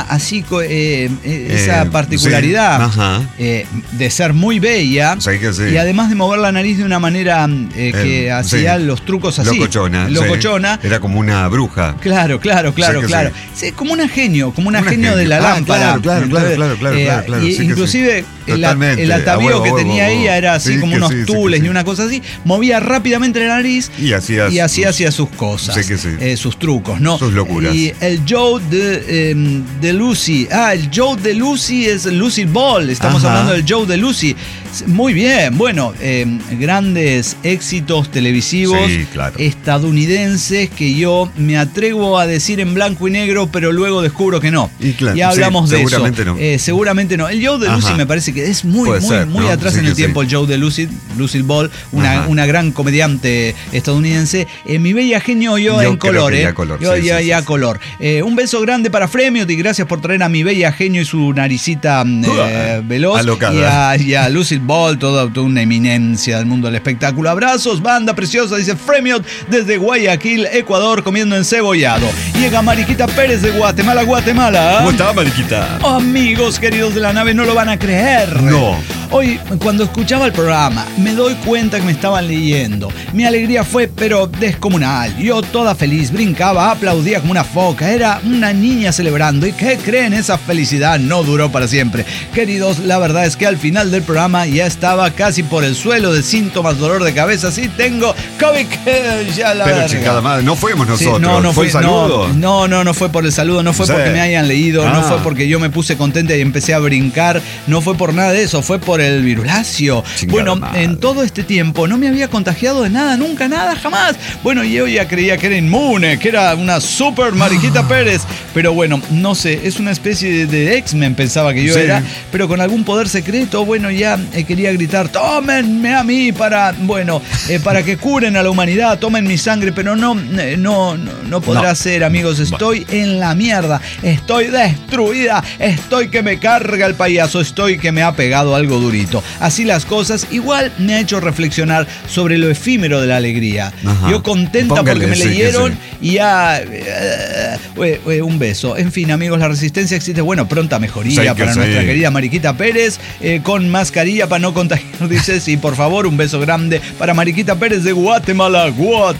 así, eh, esa Eh, particularidad sí, ajá. eh, de ser muy bella. Sí que sí. Y además de mover la nariz de una manera eh, que Eh, hacía sí. los trucos así. Locochona. Locochona. Sí. Era como una bruja. Claro, claro, claro, Sí que claro. sí. Sí, como una genio, como una, Una genio, de genio. la Ah, lámpara. claro, claro, claro, Entonces, claro, claro, eh, claro, claro, y sí que inclusive sí. el, Totalmente. el atavío A huevo, que a huevo, tenía a huevo. ella era así Sí como que unos sí, sí que tules sí. y una cosa así. Movía rápidamente la nariz Y hacía y así sus- hacía sus cosas. Sí que sí. eh, sus trucos, ¿no? Sus locuras. Y el Joe de, eh, de Lucy. Ah, el Joe de Lucy es Lucy Ball. Estamos Ajá. hablando del Joe de Lucy. Muy bien, bueno, eh, grandes éxitos televisivos Sí, claro. estadounidenses que yo me atrevo a decir en blanco y negro, pero luego descubro que no. Y claro, ya hablamos sí, de seguramente eso. no. Eh, seguramente no. El Joe de Lucy Ajá. me parece que es muy, Puede muy, ser, muy ¿no? atrás Sí en el que tiempo. sí. El Joe de Lucy, Lucille Ball, una, Ajá. una gran comediante estadounidense. Eh, mi bella genio yo, Yo en creo color, que eh. ya color, Yo sí, ya, sí, ya sí, sí. color. Eh, un beso grande para Fremiot y gracias por traer a mi bella genio y su naricita mm, eh, veloz. Alocada. Y a, y a Lucille Ball, toda, toda una eminencia del mundo del espectáculo. Abrazos, banda preciosa, dice Fremiot desde Guayaquil, Ecuador, comiendo encebollado. Llega Mariquita Pérez de Guatemala, Guatemala. ¿Cómo estaba, Mariquita? Oh, amigos queridos de la nave, no lo van a creer. No. Hoy, cuando escuchaba el programa, me doy cuenta que me estaban leyendo. Mi alegría fue, pero descomunal. Yo, toda feliz, brincaba, aplaudía como una foca. Era una niña celebrando. ¿Y qué creen? Esa felicidad no duró para siempre. Queridos, la verdad es que al final del programa ya estaba casi por el suelo de síntomas, dolor de cabeza. Sí, tengo COVID, ya la Pero verga. chingada madre, no fuimos Sí, nosotros. no, no fue fue, el saludo. No, no, no, no fue por el saludo, no fue Sí. porque me hayan leído, no Ah. fue porque yo me puse contenta y empecé a brincar, no fue por nada de eso, fue por el virulacio. Chingada Bueno, madre. en todo este tiempo no me había contagiado de nada, nunca, nada, jamás. Bueno, yo ya creía que era inmune, que era una super Mariquita Ah. Pérez, pero bueno, no sé, es una especie de, de X-Men pensaba que yo Sí. era, pero con algún poder secreto, bueno, ya eh, quería gritar, tómenme a mí para, bueno, eh, para que curen a la humanidad, tomen mi sangre, pero no, eh, no, no, no podrá No. ser, amigos, estoy en la mierda, estoy destruida, estoy que me carga el payaso, estoy que me ha pegado algo durito. Así las cosas, igual me ha hecho reflexionar sobre lo efímero de la alegría. Ajá. Yo contenta Póngale, porque me sí, que leyeron sí. y ya, eh, eh, eh, un beso. En fin, amigos, la resistencia existe, bueno, pronta mejoría Sí, que para sí. nuestra querida Mariquita Pérez, eh, con mascarilla para no contagiar, dices, y por favor, un beso grande para Mariquita Pérez de Guatemala,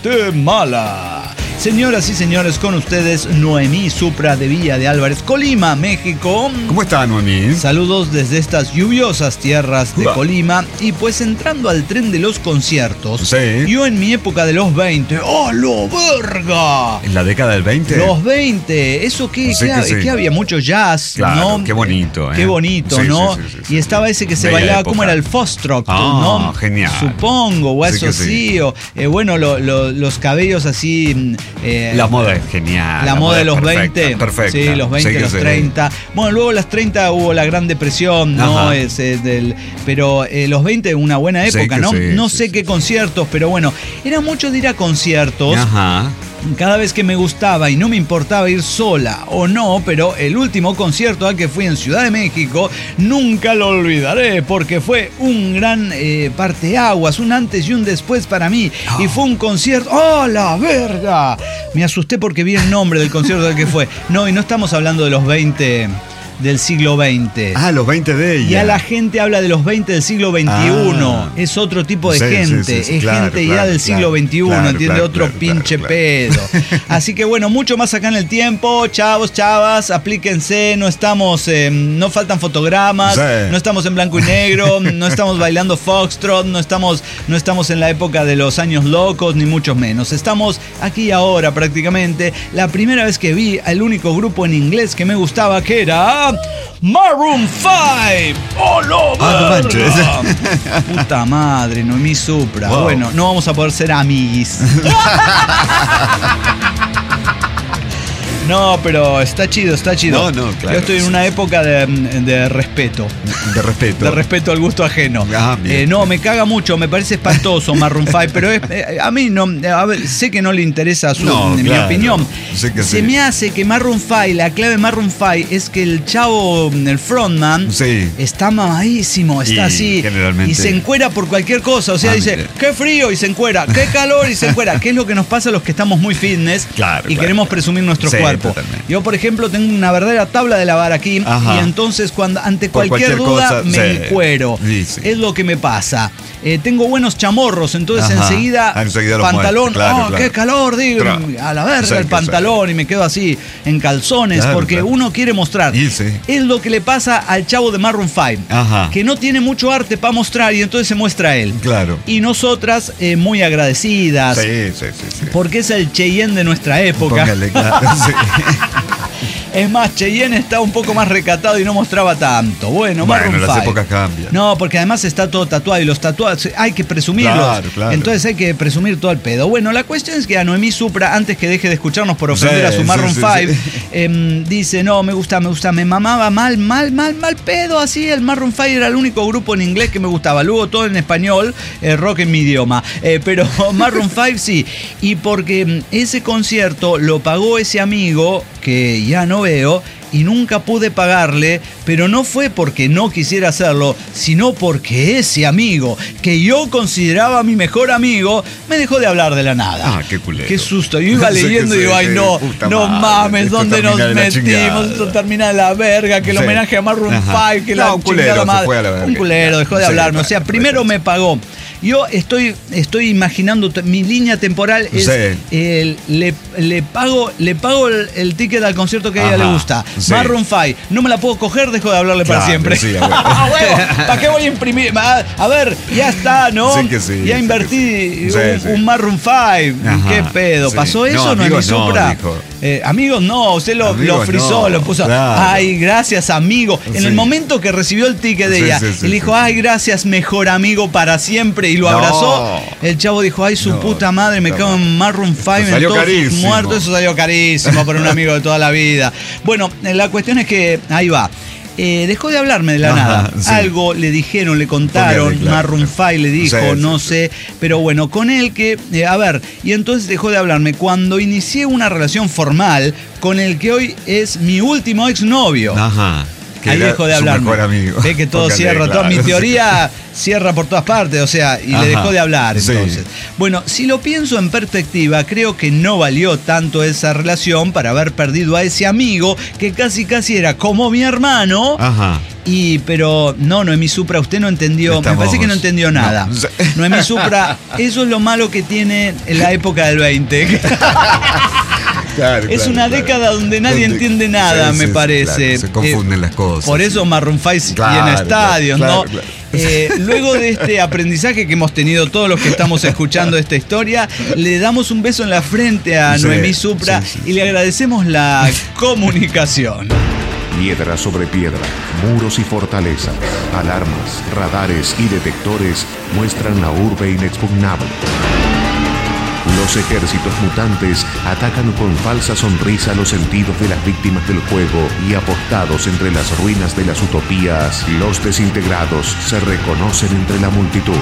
Guatemala. Señoras y señores, con ustedes Noemí Supra de Villa de Álvarez, Colima, México. ¿Cómo está, Noemí? Saludos desde estas lluviosas tierras de Uah. Colima. Y pues entrando al tren de los conciertos, Sí. yo en mi época de los veinte, ¡oh, lo verga! ¿En la década del veinte? Los veinte, eso que, Sí que, que sí. que había mucho jazz, Claro, ¿no? qué bonito, ¿eh? Qué bonito, Sí, ¿no? sí, sí, sí, sí. Y estaba ese que se Bella bailaba, época. ¿cómo era? El Foxtrot, Ah, ¿no? genial. Supongo, o Sí eso que sí, sí. o eh, bueno, lo- lo- los cabellos así... mm, eh, La moda es genial. la, moda de los perfecta, veinte, Perfecta. sí, los veinte, Sí que los sí. treinta. Bueno, luego las treinta hubo la Gran Depresión, ¿no? Ajá. Es, eh, del, pero eh, los veinte una buena Sí época, que ¿no? sí, no sí, sé sí, qué sí. conciertos, pero bueno, era mucho de ir a conciertos. Ajá. Cada vez que me gustaba y no me importaba ir sola o no, pero el último concierto al que fui en Ciudad de México nunca lo olvidaré porque fue un gran eh, parteaguas, un antes y un después para mí. Oh. Y fue un concierto. ¡Oh, la verga! Me asusté porque vi el nombre del concierto al que fue. No, y no estamos hablando de los veinte del siglo veinte. Ah, los veinte de ella. Ya la gente habla de los veinte del siglo veintiuno. Ah. Es otro tipo de Sí, sí, gente. sí, sí, es claro, gente ya claro, del siglo claro, veintiuno, claro, ¿entiende? claro, Otro claro, pinche claro, pedo. Así que bueno, mucho más acá en el tiempo. Chavos, chavas, aplíquense. No estamos, eh, no faltan fotogramas. Sí. No estamos en blanco y negro. No estamos bailando foxtrot. No estamos, no estamos en la época de los años locos, ni mucho menos. Estamos aquí y ahora prácticamente. La primera vez que vi al único grupo en inglés que me gustaba, que era Maroon five. ¡Oh, lo Ah, no verga! manches. Puta madre, Noemí Supra. Wow. Bueno, no vamos a poder ser amiguis. No, pero está chido, está chido. No, no, claro. Yo estoy en una época de, de respeto. De respeto. De respeto al gusto ajeno. Ah, bien. Eh, no, me caga mucho, me parece espantoso Maroon five, pero es, eh, a mí no, a ver, sé que no le interesa su, No, mi claro. opinión. Sé que Se sí. me hace que Maroon five, la clave de Maroon five es que el chavo, el frontman, Sí. está mamadísimo, está Y así. generalmente- Y se encuera por cualquier cosa. O sea, Ah, dice, mire. qué frío y se encuera, qué calor y se encuera. ¿Qué es lo que nos pasa a los que estamos muy fitness Claro, y claro. queremos presumir nuestros Sí, cuerpos? cuerpo. totalmente. Yo, por ejemplo, tengo una verdadera tabla de lavar aquí. Ajá. Y entonces, cuando ante Por cualquier, cualquier duda, cosa, me sí. encuero. Sí, sí. Es lo que me pasa. Eh, tengo buenos chamorros, entonces Ajá. enseguida, Ah, enseguida los pantalón, muestro, claro, oh, claro. qué calor, digo, Claro. a la verga Sí, el que pantalón y me quedo así en calzones, Claro, porque claro. uno quiere mostrar. Y sí. Es lo que le pasa al chavo de Maroon cinco, Ajá. que no tiene mucho arte para mostrar y entonces se muestra él. Claro. Y nosotras eh, muy agradecidas, Sí, sí, sí, sí. porque es el Cheyenne de nuestra época. Póngale, claro, sí. Es más, Cheyenne está un poco más recatado y no mostraba tanto. Bueno, Bueno, Maroon las cinco. épocas cambian. No, porque además está todo tatuado y los tatuados hay que presumirlos. Claro, claro. Entonces hay que presumir todo el pedo. Bueno, la cuestión es que a Noemí Supra, antes que deje de escucharnos por ofender Sí, a su sí, Maroon sí, cinco, sí. em, dice, no, me gusta, me gusta, me mamaba mal, mal, mal, mal pedo. Así, el Maroon cinco era el único grupo en inglés que me gustaba. Luego todo en español, eh, rock en mi idioma. Eh, pero Maroon cinco sí. Y porque em, ese concierto lo pagó ese amigo que ya no veo, y nunca pude pagarle, pero no fue porque no quisiera hacerlo, sino porque ese amigo, que yo consideraba mi mejor amigo, me dejó de hablar de la nada. Ah, qué culero. Qué susto. Yo iba Sí, leyendo que y digo, sí, ay sí, no, puta no madre, mames, esto ¿dónde nos termina de la metimos? chingada. Esto termina de la verga, que el Sí. homenaje a Maroon Ajá. cinco, que No, la un culero, chingada se madre. fue a la verga. Un culero, dejó de Sí, hablarme. O sea, claro, primero sí. me pagó. Yo estoy, estoy imaginando, t- mi línea temporal es, Sí. el- le, le pago, le pago el, el ticket al concierto que a ella Ajá, le gusta. sí. Maroon cinco, no me la puedo coger, dejo de hablarle para Claro, siempre. sí, a huevo. Ah, huevo, ¿para qué voy a imprimir? A, a ver, ya está, ¿no? Sí que sí, ya sí invertí que sí. Sí, un, sí. un Maroon cinco. Ajá, ¿Qué pedo? sí. ¿Pasó No, eso? ¿No, amigos mi no, Supra? dijo. Eh, amigos, no, usted lo, Amigos lo frizó, no, lo puso. claro. Ay, gracias, amigo. En Sí. el momento que recibió el ticket de Sí, ella, sí, sí, y le dijo, sí. ay, gracias, mejor amigo para siempre, y lo No. abrazó. El chavo dijo, ay, su No, puta madre, me puta cago en Maroon cinco, en salió todos sus carísimo. muertos. Eso salió carísimo para un amigo de toda la vida. Bueno, la cuestión es que, ahí va. Eh, dejó de hablarme de la Ajá, nada. sí. Algo le dijeron, le contaron, Póngale, claro, Maroon claro. cinco le dijo, Sí, sí, no sí. sé. Pero bueno, con él que, eh, a ver, y entonces dejó de hablarme cuando inicié una relación formal con el que hoy es mi último exnovio. Ajá. Que Ahí era dejó de su hablarme. mejor amigo. Ve que todo Póngale, cierra, toda claro, mi sí. teoría cierra por todas partes, o sea, y Ajá, le dejó de hablar sí. entonces. Bueno, si lo pienso en perspectiva, creo que no valió tanto esa relación para haber perdido a ese amigo que casi casi era como mi hermano. Ajá. Y, pero no, Noemí Supra, usted no entendió, Estamos- me parece que no entendió nada. No, sí. Noemí Supra, eso es lo malo que tiene en la época del veinte. Claro, Es claro, una claro. década donde nadie Donde- entiende nada, sí, me sí, sí, parece. claro, se confunden Eh, las cosas. Por eso Maroon cinco Claro, llena estadios, claro, ¿no? claro. Eh, luego de este aprendizaje que hemos tenido todos los que estamos escuchando esta historia, le damos un beso en la frente a Sí, Noemí Supra sí, sí, y le agradecemos la comunicación. Piedra sobre piedra, muros y fortalezas, alarmas, radares y detectores muestran la urbe inexpugnable. Los ejércitos mutantes atacan con falsa sonrisa los sentidos de las víctimas del juego y apostados entre las ruinas de las utopías, los desintegrados se reconocen entre la multitud.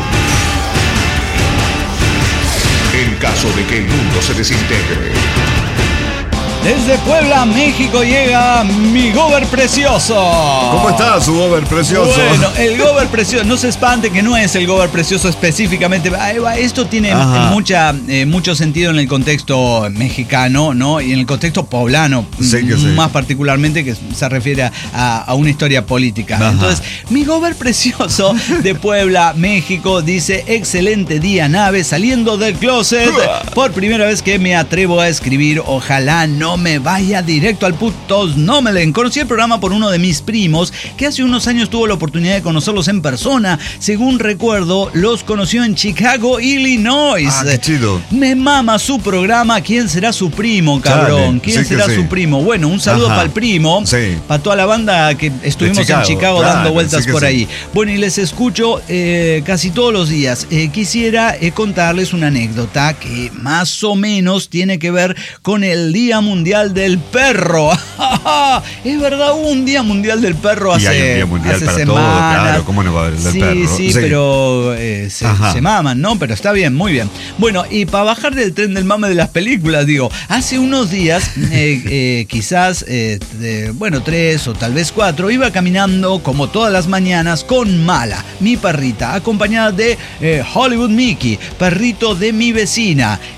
En caso de que el mundo se desintegre, Desde Puebla, México, llega mi Gober Precioso. ¿Cómo está su Gober Precioso? Bueno, el Gober Precioso, no se espante que no es el Gober Precioso específicamente. Ahí va, esto tiene Ajá. mucha, eh, mucho sentido en el contexto mexicano, ¿no? Y en el contexto poblano, Sí, que m- sí. más particularmente, que se refiere a, a- a una historia política. Ajá. Entonces, mi Gober Precioso de Puebla, México, dice, excelente día, nave, saliendo del closet. Por primera vez que me atrevo a escribir, ojalá no me vaya directo al putos nomelen. Conocí el programa por uno de mis primos que hace unos años tuvo la oportunidad de conocerlos en persona. Según recuerdo, los conoció en Chicago, Illinois. Ah, qué chido. Me mama su programa. ¿Quién será su primo, cabrón? Chale, ¿Quién sí que será sí. su primo? Bueno, un saludo Ajá. para el primo, Sí. para toda la banda que estuvimos Chicago, en Chicago claro, dando vueltas sí que por sí. ahí. Bueno, y les escucho eh, casi todos los días. Eh, quisiera eh, contarles una anécdota que más o menos tiene que ver con el Día Mundial del Perro. Es verdad, hubo un Día Mundial del Perro hace, Y hay un Día Mundial hace para semanas. todo, claro, ¿cómo no va a haber el del sí, perro? Sí, Sí. pero eh, se, Ajá. se maman, ¿no? Pero está bien, muy bien. Bueno, y para bajar del tren del mame de las películas, digo, hace unos días, eh, eh, quizás, eh, de, bueno, tres o tal vez cuatro, iba caminando como todas las mañanas con Mala, mi perrita, acompañada de eh, Hollywood Mickey, perrito de mi vecina.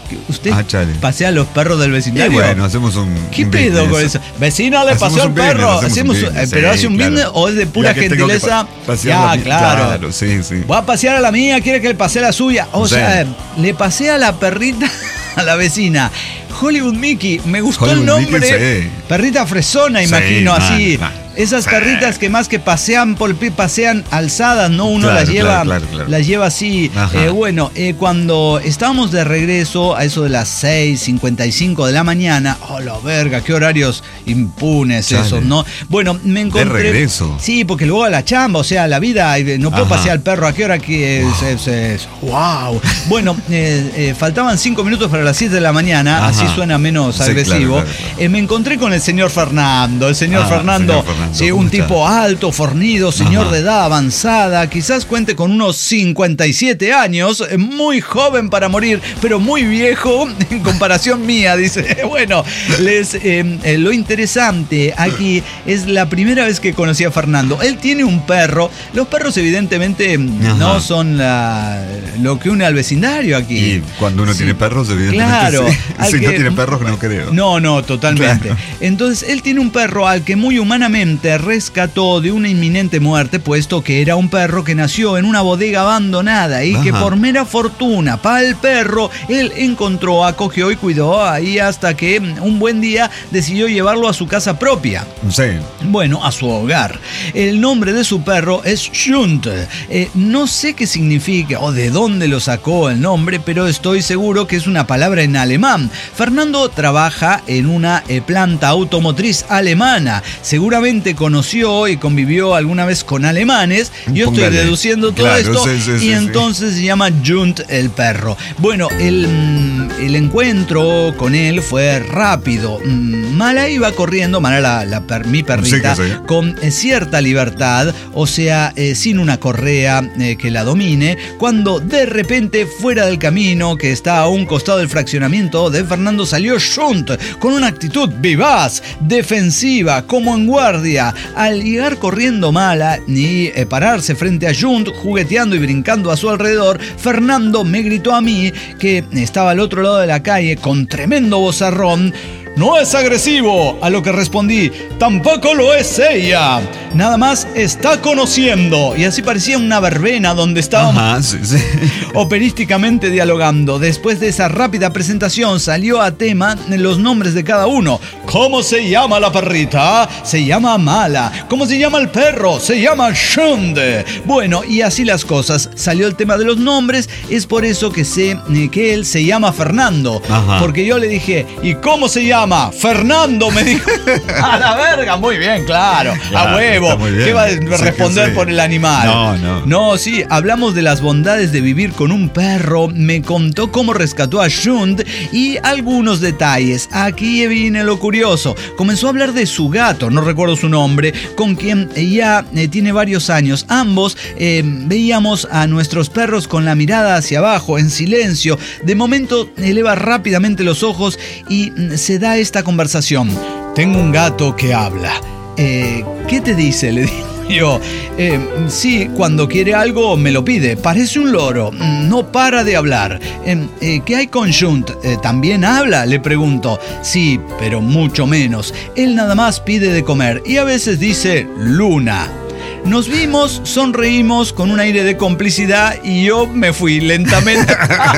¿Usted Ah, chale. pasea a los perros del Y vecindario? bueno, hacemos un. ¿Qué un pedo business. con eso? Vecino, le Hacemos pasó al un business, perro. hacemos Hacemos, un un- business, pero sí, hace un claro. business o es de pura Ya que tengo que gentileza. pa- pasear Ya, la mi- claro. claro, sí, sí. Voy a pasear a la mía, quiere que le pasee a la suya. O Sí. sea, le pasé a la perrita, a la vecina. Hollywood Mickey, me gustó Hollywood el nombre. Mickey, sí. Perrita fresona, Sí, imagino, man, así. man. Esas Sí. perritas que más que pasean por el pie, pasean alzadas, ¿no? Uno Claro, las lleva, claro, claro, claro. las lleva así. Ajá. Eh, bueno, eh, cuando estábamos de regreso a eso de las seis cincuenta y cinco de la mañana, oh la verga, qué horarios impunes Chale. esos, ¿no? Bueno, me encontré. regreso. Sí, porque luego a la chamba, o sea, la vida, eh, no puedo Ajá. pasear al perro, ¿a qué hora que es? es, es- wow. Bueno, eh, eh, faltaban cinco minutos para las siete de la mañana, Ajá. así suena menos Sí, agresivo. claro, claro, claro. Eh, me encontré con el señor Fernando, el señor Ah, Fernando, señor Fernando, sí, ¿cómo un está? tipo alto, fornido, señor Ajá. de edad avanzada, quizás cuente con unos cincuenta y siete años, eh, muy joven para morir, pero muy viejo en comparación mía, dice. Bueno, les, eh, eh, lo interesante aquí es la primera vez que conocí a Fernando. Él tiene un perro, los perros evidentemente Ajá. no son la- lo que une al vecindario aquí. Y cuando uno Sí. tiene perros, evidentemente. Claro, sí. al Si que- no tiene perros, no creo. No, no, totalmente. Claro. Entonces, él tiene un perro al que muy humanamente rescató de una inminente muerte, puesto que era un perro que nació en una bodega abandonada y que Ajá. por mera fortuna para el perro, él encontró, acogió y cuidó ahí hasta que un buen día decidió llevarlo a su casa propia. Sí. Bueno, a su hogar. El nombre de su perro es Schunt. Eh, no sé qué significa o de dónde lo sacó el nombre, pero estoy seguro que es una palabra en alemán. Fernando trabaja en una eh, planta automotriz alemana. Seguramente conoció y convivió alguna vez con alemanes. Yo estoy Póngale. deduciendo todo Claro, esto sí, sí, y sí, sí. entonces se llama Schunt el perro. Bueno, el, mm, el encuentro con él fue rápido. Mm, Mala iba corriendo, Mala la, la per- mi perrita, Sí, que sí. con eh, cierta libertad, o sea, eh, sin una correa eh, que la domine, cuando de repente fuera del camino que está a un costado del fraccionamiento de Fernando salió Schunt con una actitud vivaz, defensiva, como en guardia. Al llegar corriendo Mala y eh, pararse frente a Schunt, jugueteando y brincando a su alrededor, Fernando me gritó a mí, que estaba al otro lado de la calle, con tremendo vozarrón: "No es agresivo", a lo que respondí: "Tampoco lo es ella. Nada más está conociendo". Y así parecía una verbena donde estábamos Ajá, sí, sí. operísticamente dialogando. Después de esa rápida presentación salió a tema los nombres de cada uno. ¿Cómo se llama la perrita? Se llama Mala. ¿Cómo se llama el perro? Se llama Shunde. Bueno, y así las cosas. Salió el tema de los nombres. Es por eso que sé eh, que él se llama Fernando. Ajá. Porque yo le dije: ¿y cómo se llama? Fernando, me dijo. A la verga, muy bien, claro. Claro, a huevo. está muy bien. ¿Qué va a Sí que responder sí. por el animal? No, no. No, sí, hablamos de las bondades de vivir con un perro. Me contó cómo rescató a Schunt y algunos detalles. Aquí viene lo curioso. Comenzó a hablar de su gato, no recuerdo su nombre, con quien ya eh, tiene varios años. Ambos eh, veíamos a nuestros perros con la mirada hacia abajo, en silencio. De momento eleva rápidamente los ojos y mm, se da esta conversación. Tengo un gato que habla. Eh, ¿Qué te dice? Le digo yo. Eh, sí, cuando quiere algo me lo pide. Parece un loro. No para de hablar. Eh, eh, ¿Qué hay con Schunt? Eh, ¿También habla? Le pregunto. Sí, pero mucho menos. Él nada más pide de comer y a veces dice Luna. Nos vimos, sonreímos con un aire de complicidad y yo me fui lentamente.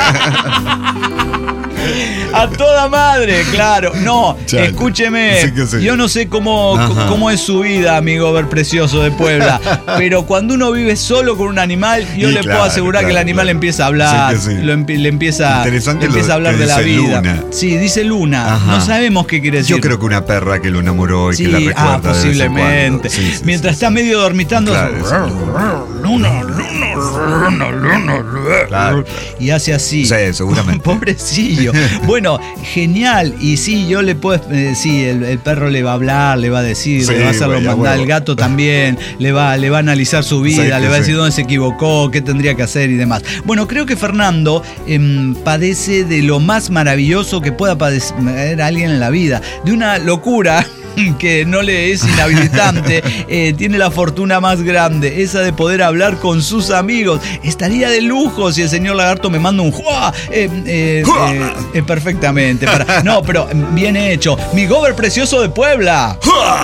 A toda madre, claro. No, Chale. escúcheme. Sí que sí. Yo no sé cómo, Ajá. cómo es su vida, amigo ver precioso de Puebla. Pero cuando uno vive solo con un animal, yo Y le claro, puedo asegurar claro, que el animal claro. empieza a hablar. Sí que sí. Lo empi- le empieza, Interesante le empieza lo a hablar que de la dice vida. Luna. Sí, dice Luna. Ajá. No sabemos qué quiere decir. Yo creo que una perra que lo enamoró y Sí, que la recuerda ah, de vez en posiblemente. cuando. Sí, sí, Mientras sí, está sí. medio dormitando, Claro, hace, sí. Luna, Luna, Luna, Luna, Luna. Claro. Y hace así. Sí, seguramente. Pobrecillo. Bueno, genial. Y sí, yo le puedo. Eh, sí, el, el perro le va a hablar, le va a decir, Sí, le va a hacer lo güey, a mandar. huevo. El gato también le va, le va a analizar su vida, Sí, le que va a decir sí. dónde se equivocó, qué tendría que hacer y demás. Bueno, creo que Fernando em, padece de lo más maravilloso que pueda padecer alguien en la vida, de una locura que no le es inhabilitante, eh, tiene la fortuna más grande, esa de poder hablar con sus amigos. Estaría de lujo si el señor Lagarto me manda un ¡juá! Eh, eh, eh, eh, perfectamente. Para, no, pero bien hecho. Mi gober precioso de Puebla.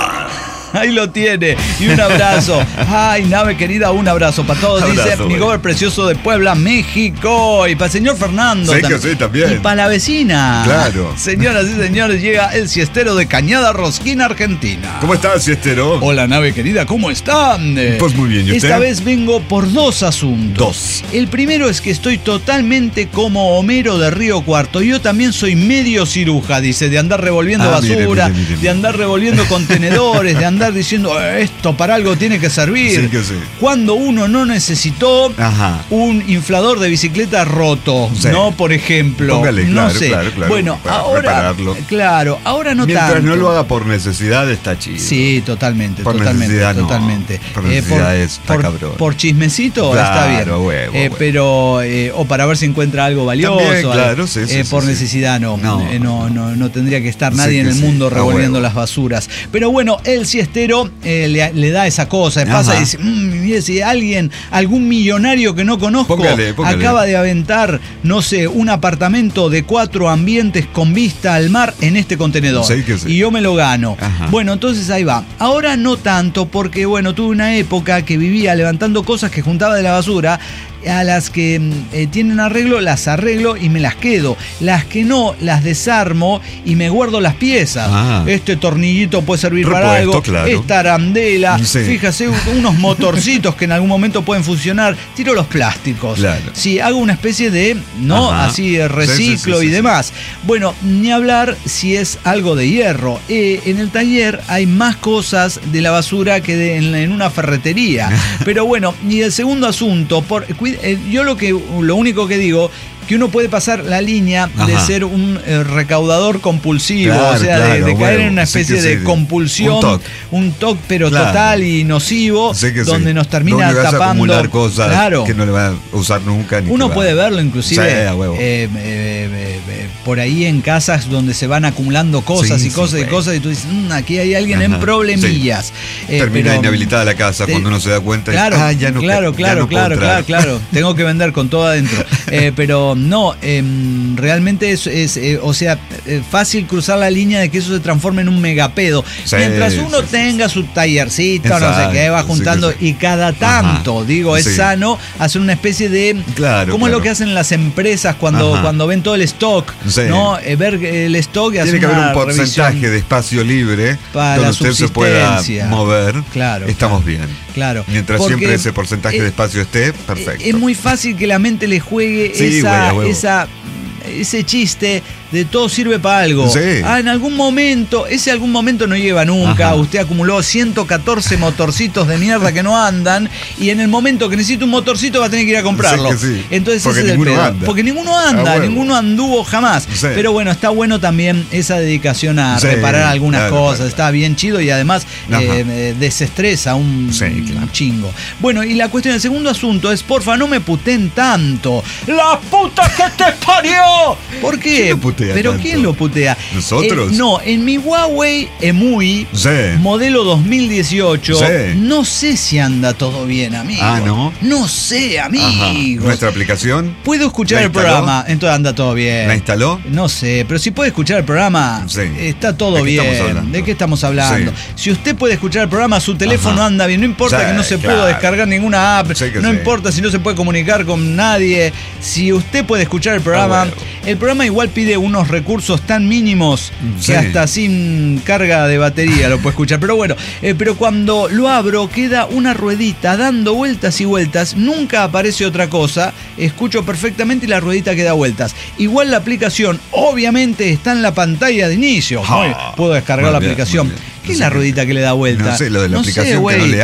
Ahí lo tiene. Y un abrazo. Ay, nave querida, un abrazo para todos. Abrazo, dice mi gober precioso de Puebla, México. Y para el señor Fernando. Sí, tam- que sí, también. Y para la vecina. Claro. Señoras y señores, llega el siestero de Cañada Rosquina, Argentina. ¿Cómo estás, siestero? Hola, nave querida, ¿cómo están? Pues muy bien, ¿y usted? Esta vez vengo por dos asuntos. Dos. El primero es que estoy totalmente como Homero de Río Cuarto. Yo también soy medio ciruja, dice, de andar revolviendo Ah, mire, basura, mire, mire, de mire. andar revolviendo contenedores, de andar diciendo, esto para algo tiene que servir. Sí que sí. Cuando uno no necesitó Ajá. un inflador de bicicleta roto, Sí. ¿no? Por ejemplo. Póngale, no claro, sé. claro, claro, Bueno, para ahora. repararlo. Claro, ahora no Mientras tanto. no lo haga por necesidad, está chido. Sí, totalmente, Por totalmente, necesidad no. totalmente. Por necesidad está por, cabrón. por chismecito Claro, está bien. huevo, Eh, huevo. Pero, eh, o para ver si encuentra algo valioso. También, algo. claro, sí, sí, Eh, sí, por sí. necesidad no. No. Eh, no, no, no tendría que estar Sí nadie en que el sí, mundo a revolviendo huevo. las basuras. Pero bueno, el siestero eh, le, le da esa cosa. Pasa Ajá. y dice, mmm, mire, si alguien, algún millonario que no conozco, Póngale, póngale. acaba de aventar, no sé, un apartamento de cuatro ambientes con vista al mar en este contenedor. Sí que sí. Y yo me lo gano. Ajá. Bueno, entonces ahí va. Ahora no tanto porque, bueno, tuve una época que vivía levantando cosas que juntaba de la basura, a las que mm, eh, tienen arreglo, las arreglo y me las quedo. Las que no, las desarmo y me guardo las piezas. Ah. Este tornillito puede servir para Repuesto, algo. claro. Esta arandela. Sí. Fíjese, unos motorcitos que en algún momento pueden funcionar. Tiro los plásticos. Claro. Sí, hago una especie de, ¿no? Ajá. Así, eh, reciclo Sí, sí, sí, y sí, sí. demás. Bueno, ni hablar si es algo de hierro. Eh, en el taller hay más cosas de la basura que de- en, en una ferretería. Pero bueno, y el segundo asunto, por, cuid- eh, yo lo que lo único que digo, que uno puede pasar la línea de Ajá. ser un eh, recaudador compulsivo, Claro, o sea, de- claro, de, caer huevo. en una Sí especie que de sí. compulsión, Un toc. un toc, pero Claro. total y nocivo, Sí que sí. donde nos termina Donde vas a tapando. acumular cosas Claro. que no le van a usar nunca. Ni Uno que puede va- verlo inclusive Sí, a huevo. eh, eh, eh, eh, por ahí en casas donde se van acumulando cosas Sí, y sí, cosas y güey. cosas y tú dices, "Mm, aquí hay alguien en Ajá, problemillas". Eh, Termina pero- inhabilitada la casa te- cuando uno se da cuenta. y Claro, dice, ah, ya no, claro, ya claro, no puedo claro, claro, entrar". claro. Tengo que vender con todo adentro. Eh, pero no, em, realmente es, es, eh, o sea, eh, fácil cruzar la línea de que eso se transforme en un megapedo. Sí, Mientras uno sí, sí, tenga su tallercito, no sé Exacto, qué, va sí, juntando que sí. y cada tanto, Ajá, digo, es sí. sano hacer una especie de... Claro, ¿Cómo es claro. lo que hacen las empresas cuando, Ajá. cuando ven todo el stock? Sí. ¿No? Eh, ver el stock y hacer Tiene que haber una un porcentaje revisión. de espacio libre para donde la usted se pueda subsistencia. mover. Claro, Estamos claro. bien. Claro. Mientras Porque, siempre ese porcentaje eh, de espacio esté, perfecto. Es muy fácil que la mente le juegue Sí, esa, güey, a huevo. esa, ese chiste de todo sirve para algo. Sí. Ah, en algún momento, ese algún momento no lleva nunca. Ajá. Usted acumuló ciento catorce motorcitos de mierda que no andan y en el momento que necesita un motorcito va a tener que ir a comprarlo. Sí que sí. Entonces Porque ese es el ninguno pedo. anda. Porque ninguno anda, A huevo. ninguno anduvo jamás. Sí. Pero bueno, está bueno también esa dedicación a Sí, reparar algunas claro, cosas. claro. Está bien chido y además Ajá. eh, eh, desestresa un, Sí, claro. un chingo. Bueno, y la cuestión, el segundo asunto es, porfa, no me puten tanto. ¡La puta que te parió! ¿Por qué? ¿Quién lo putea ¿Pero tanto? quién lo putea? ¿Nosotros? Eh, no, en mi Huawei Emui, Sí. modelo dos mil dieciocho, Sí. no sé si anda todo bien, amigo. Ah, ¿no? No sé, Ajá. amigo. Nuestra aplicación. Puedo escuchar ¿La el instaló? programa, entonces anda todo bien. ¿La instaló? No sé, pero si puede escuchar el programa, Sí. está todo ¿De qué bien. estamos hablando? ¿De qué estamos hablando? Sí. Si usted puede escuchar el programa, su teléfono Ajá. anda bien. No importa Sí, que no se claro. pueda descargar ninguna app. Sí que no sí. importa si no se puede comunicar con nadie. Si usted puede escuchar el programa, Ah, bueno. el programa igual pide unos recursos tan mínimos Sí. que hasta sin carga de batería lo puede escuchar. Pero bueno, eh, pero cuando lo abro queda una ruedita dando vueltas y vueltas. Nunca aparece otra cosa. Escucho perfectamente y la ruedita queda vueltas. Igual la aplicación obviamente está en la pantalla de inicio. Ah, Muy- puedo descargar muy la bien, aplicación. muy bien. ¿Qué es la ruedita que le da vueltas? No sé, lo de la sé, aplicación que güey. no le abre.